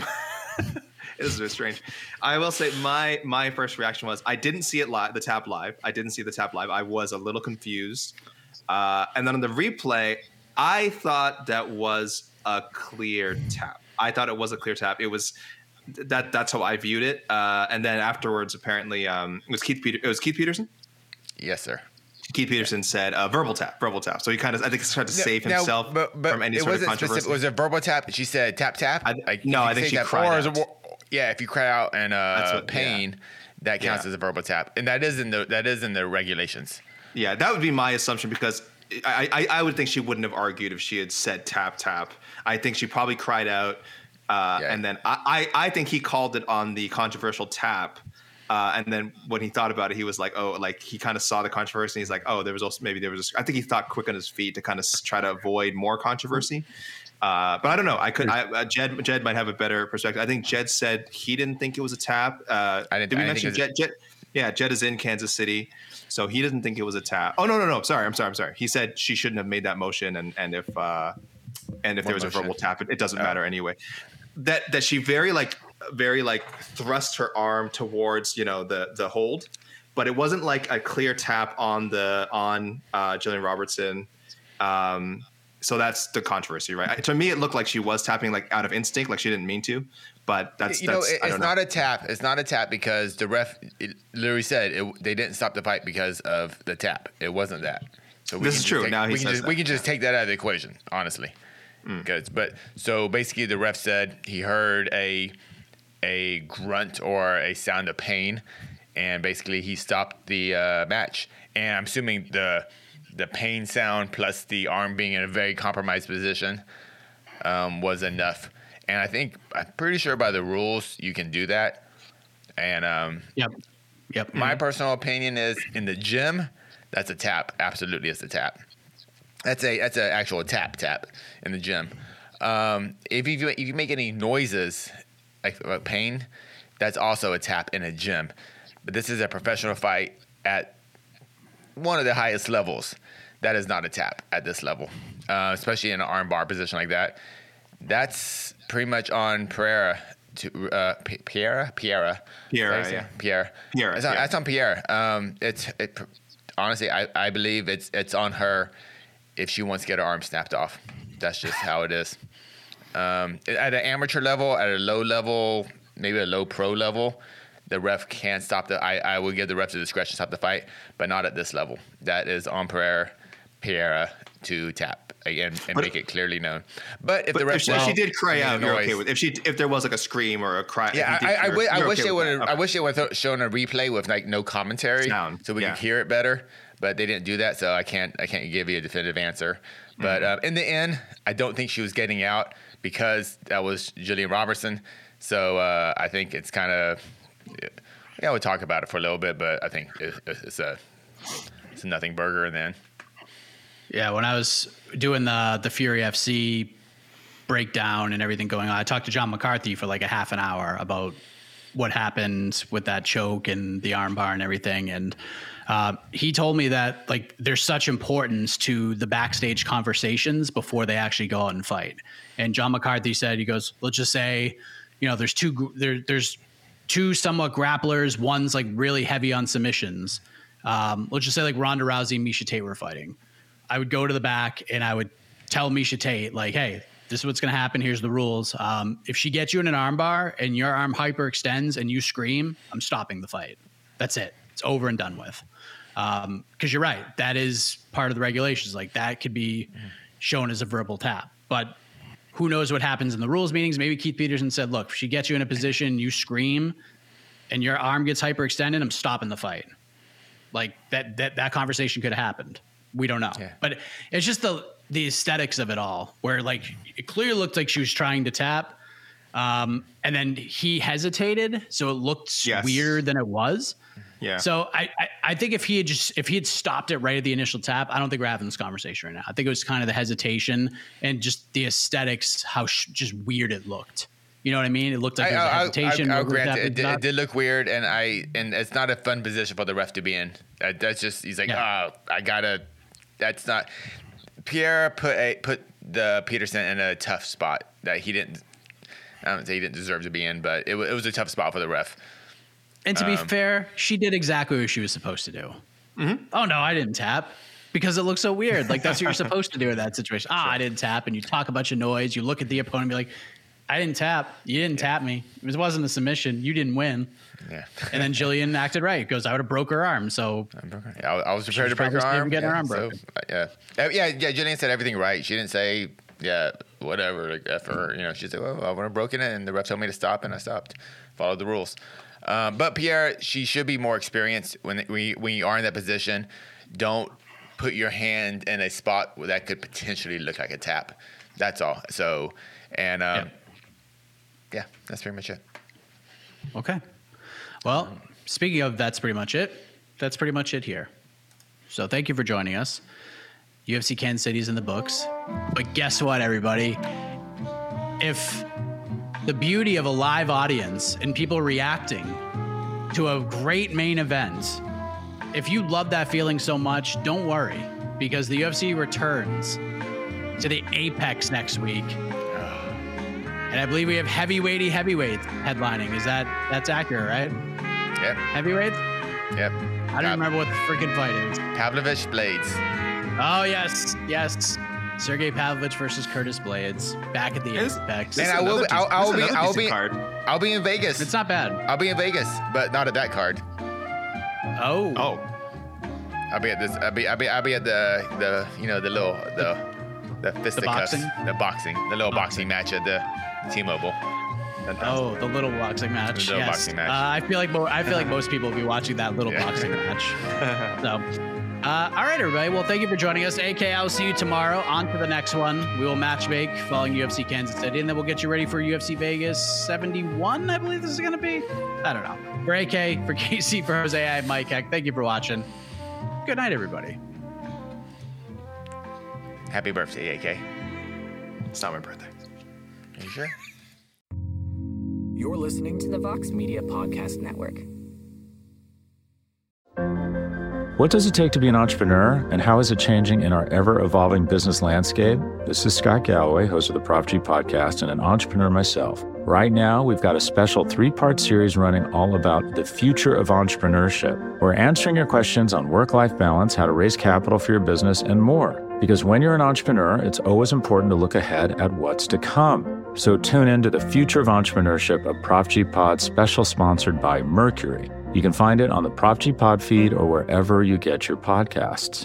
This is a bit strange. I will say my my first reaction was I didn't see it live, the tap live. I didn't see the tap live. I was a little confused. Uh, and then on the replay, I thought that was a clear tap. I thought it was a clear tap. It was that. That's how I viewed it. Uh, and then afterwards, apparently, um, it was Keith Peter. It was Keith Peterson. Yes, sir. Keith Peterson said uh, verbal tap, verbal tap. So he kind of, I think, tried to save Now, himself but, but from any it sort of wasn't controversy. specific. Was it verbal tap? She said tap tap. I- Like, no, if you I think say she that, cried or is it out. wo- yeah, if you cry out and That's uh, what- pain, that counts Yeah. as a verbal tap, and that is in the that is in the regulations. Yeah, that would be my assumption because I, I, I would think she wouldn't have argued if she had said tap tap. I think she probably cried out, uh, Yeah. and then I, I, I think he called it on the controversial tap. Uh, and then when he thought about it, he was like, "Oh, like he kind of saw the controversy. And he's like, oh, there was also maybe there was. A, I think he thought quick on his feet to kind of try to avoid more controversy. Uh, but I don't know. I could. I, uh, Jed Jed might have a better perspective. I think Jed said he didn't think it was a tap. Uh, I didn't- did we I didn't mention think Jed? Jed? Yeah, Jed is in Kansas City, so he doesn't think it was a tap. Oh no, no, no. I'm sorry. I'm sorry. I'm sorry. He said she shouldn't have made that motion, and and if uh, and if there was motion? a verbal tap, it, it doesn't Oh. matter anyway. That that she very like very like thrust her arm towards you know the the hold, but it wasn't like a clear tap on the on uh, Jillian Robertson. Um, so that's the controversy, right? To me, it looked like she was tapping like out of instinct, like she didn't mean to. But that's you know, that's it, I it's don't not know. a tap. It's not a tap because the ref it literally said it, they didn't stop the fight because of the tap. It wasn't that. So we This can is just true. Take, Now he we can says just that. we can just take that out of the equation, honestly. Mm. Because but so basically the ref said he heard a a grunt or a sound of pain, and basically he stopped the uh, match. And I'm assuming the the pain sound plus the arm being in a very compromised position um, was enough. And I think I'm pretty sure by the rules you can do that. And um, Yep. Yep. my personal opinion is in the gym, that's a tap. Absolutely, it's a tap. That's a that's an actual tap tap in the gym. Um, if you if you make any noises like about pain, that's also a tap in a gym. But this is a professional fight at one of the highest levels. That is not a tap at this level, uh, especially in an arm bar position like that. That's pretty much on Pereira to uh, P- Pierre Pierre Pierre, Sorry, yeah. Pierre Pierre, It's on, yeah. That's on Pierre. Um, it's it, honestly, I, I believe it's it's on her if she wants to get her arm snapped off. That's just how it is. Um, at an amateur level, at a low level, maybe a low pro level, the ref can't stop the. I, I would give the ref the discretion to stop the fight, but not at this level. That is on Pereira, Pierre to tap again and But- make it clearly known. But if But the ref if she, if she did cry made a out, you're okay noise- with. If she if there was like a scream or a cry, yeah, if you I, did I, I, hear- wish, I you're wish okay they with would have. that. I Okay. wish they would have shown a replay with like no commentary, Sound, so we yeah. could hear it better. But they didn't do that, so I can't. I can't give you a definitive answer. But Mm-hmm. um, in the end, I don't think she was getting out because that was Jillian Robertson. So uh, I think it's kind of. Yeah, we'll talk about it for a little bit, but I think it, it's a it's a nothing burger. And then Yeah, when I was doing the the Fury F C breakdown and everything going on, I talked to John McCarthy for like a half an hour about what happened with that choke and the armbar and everything. And uh, he told me that like there's such importance to the backstage conversations before they actually go out and fight. And John McCarthy said, he goes, let's just say, you know, there's two, gr- there, there's two somewhat grapplers. One's like really heavy on submissions. Um, let's just say like Ronda Rousey and Miesha Tate were fighting. I would go to the back and I would tell Miesha Tate, like, hey, this is what's going to happen. Here's the rules. Um, if she gets you in an armbar and your arm hyperextends and you scream, I'm stopping the fight. That's it. It's over and done with. Um, because you're right. That is part of the regulations. Like that could be shown as a verbal tap. But who knows what happens in the rules meetings? Maybe Keith Peterson said, look, if she gets you in a position, you scream and your arm gets hyperextended, I'm stopping the fight. Like that, that, that conversation could have happened. We don't know, yeah. But it's just the, the aesthetics of it all, where like it clearly looked like she was trying to tap. Um, and then he hesitated. So it looked yes. weirder than it was. Yeah. So I, I, I think if he had just, if he had stopped it right at the initial tap, I don't think we're having this conversation right now. I think it was kind of the hesitation and just the aesthetics, how sh- just weird it looked. You know what I mean? It looked like there was a hesitation. I, I, I'll grant it. It did, it did look weird, and I and it's not a fun position for the ref to be in. Uh, that's just he's like, yeah. oh, I gotta. That's not. Pierre put a, put the Peterson in a tough spot that he didn't. I don't say he didn't deserve to be in, but it, it was a tough spot for the ref. And to be um, fair, she did exactly what she was supposed to do. Mm-hmm. Oh, no, I didn't tap because it looks so weird. Like, that's what you're supposed to do in that situation. Ah, sure. I didn't tap. And you talk a bunch of noise. You look at the opponent and be like, I didn't tap. You didn't yeah. tap me. It wasn't a submission. You didn't win. Yeah. And then Jillian acted right. Goes, I would have broke her arm. So I, I was prepared to break her arm. Getting yeah, her arm broken. So, yeah. Yeah. Yeah. Jillian said everything right. She didn't say, yeah, whatever. Like, F her. You know, she said, well, I would have broken it. And the ref told me to stop. And I stopped. Followed the rules. Um, but Pierre, she should be more experienced when we when you are in that position. Don't put your hand in a spot where that could potentially look like a tap. That's all. So, and um, yeah. yeah, that's pretty much it. Okay. Well, speaking of that's pretty much it. That's pretty much it here. So thank you for joining us. U F C Kansas City's in the books. But guess what, everybody? If the beauty of a live audience and people reacting to a great main event, if you love that feeling so much, don't worry, because the U F C returns to the Apex next week. And I believe we have heavyweighty heavyweights headlining. Is that, that's accurate, right? Yep. Heavyweights? Yep. I don't Pab- remember what the freaking fight is. Pavlovich Blades. Oh, yes. Yes. Sergey Pavlovich versus Curtis Blades back at the Apex. And I will be, I'll, I'll be, I'll be, card. I'll be in Vegas. It's not bad. I'll be in Vegas, but not at that card. Oh. Oh. I'll be at this. I'll be. I'll be. I'll be at the the you know the little the the fisticuffs, the boxing, the boxing, the little boxing, boxing match at the T-Mobile. Oh, the little boxing match. The little yes. boxing match. Uh, I feel like mo- I feel like most people will be watching that little yeah. boxing match. So. Uh, all right, everybody. Well, thank you for joining us. A K, I'll see you tomorrow. On to the next one. We will match make following U F C Kansas City, and then we'll get you ready for U F C Vegas seventy-one, I believe this is going to be. I don't know. For A K, for Casey, for Jose, I am Mike Heck. Thank you for watching. Good night, everybody. Happy birthday, A K. It's not my birthday. Are you sure? You're listening to the Vox Media Podcast Network. What does it take to be an entrepreneur, and how is it changing in our ever-evolving business landscape? This is Scott Galloway, host of the Prop G Podcast and an entrepreneur myself. Right now, we've got a special three-part series running all about the future of entrepreneurship. We're answering your questions on work-life balance, how to raise capital for your business, and more. Because when you're an entrepreneur, it's always important to look ahead at what's to come. So tune in to the Future of Entrepreneurship, a Prop G Pod special sponsored by Mercury. You can find it on the Prop G Pod feed or wherever you get your podcasts.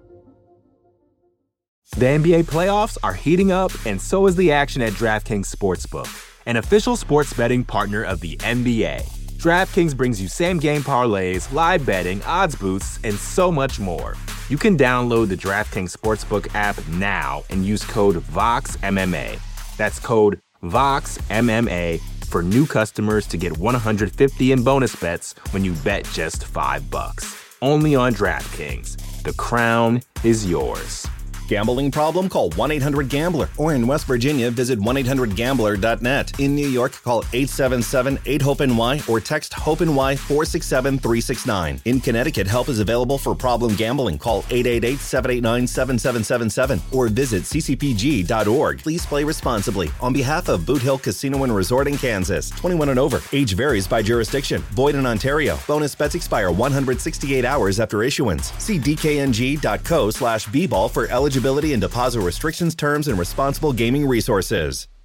The N B A playoffs are heating up, and so is the action at DraftKings Sportsbook, an official sports betting partner of the N B A. DraftKings brings you same-game parlays, live betting, odds boosts, and so much more. You can download the DraftKings Sportsbook app now and use code VOXMMA. That's code VOXMMA for new customers to get one hundred fifty dollars in bonus bets when you bet just five bucks. Only on DraftKings. The crown is yours. Gambling problem? Call one eight hundred gambler. Or in West Virginia, visit one eight hundred gambler dot net. In New York, call eight seven seven, eight, hope N Y or text HOPE-NY four six seven, three six nine. In Connecticut, help is available for problem gambling. Call eight eight eight, seven eight nine, seven seven seven seven or visit c c p g dot org. Please play responsibly. On behalf of Boot Hill Casino and Resort in Kansas, twenty-one and over. Age varies by jurisdiction. Void in Ontario. Bonus bets expire one hundred sixty-eight hours after issuance. See d k n g dot co slash b ball for eligibility and deposit restrictions, terms, and responsible gaming resources.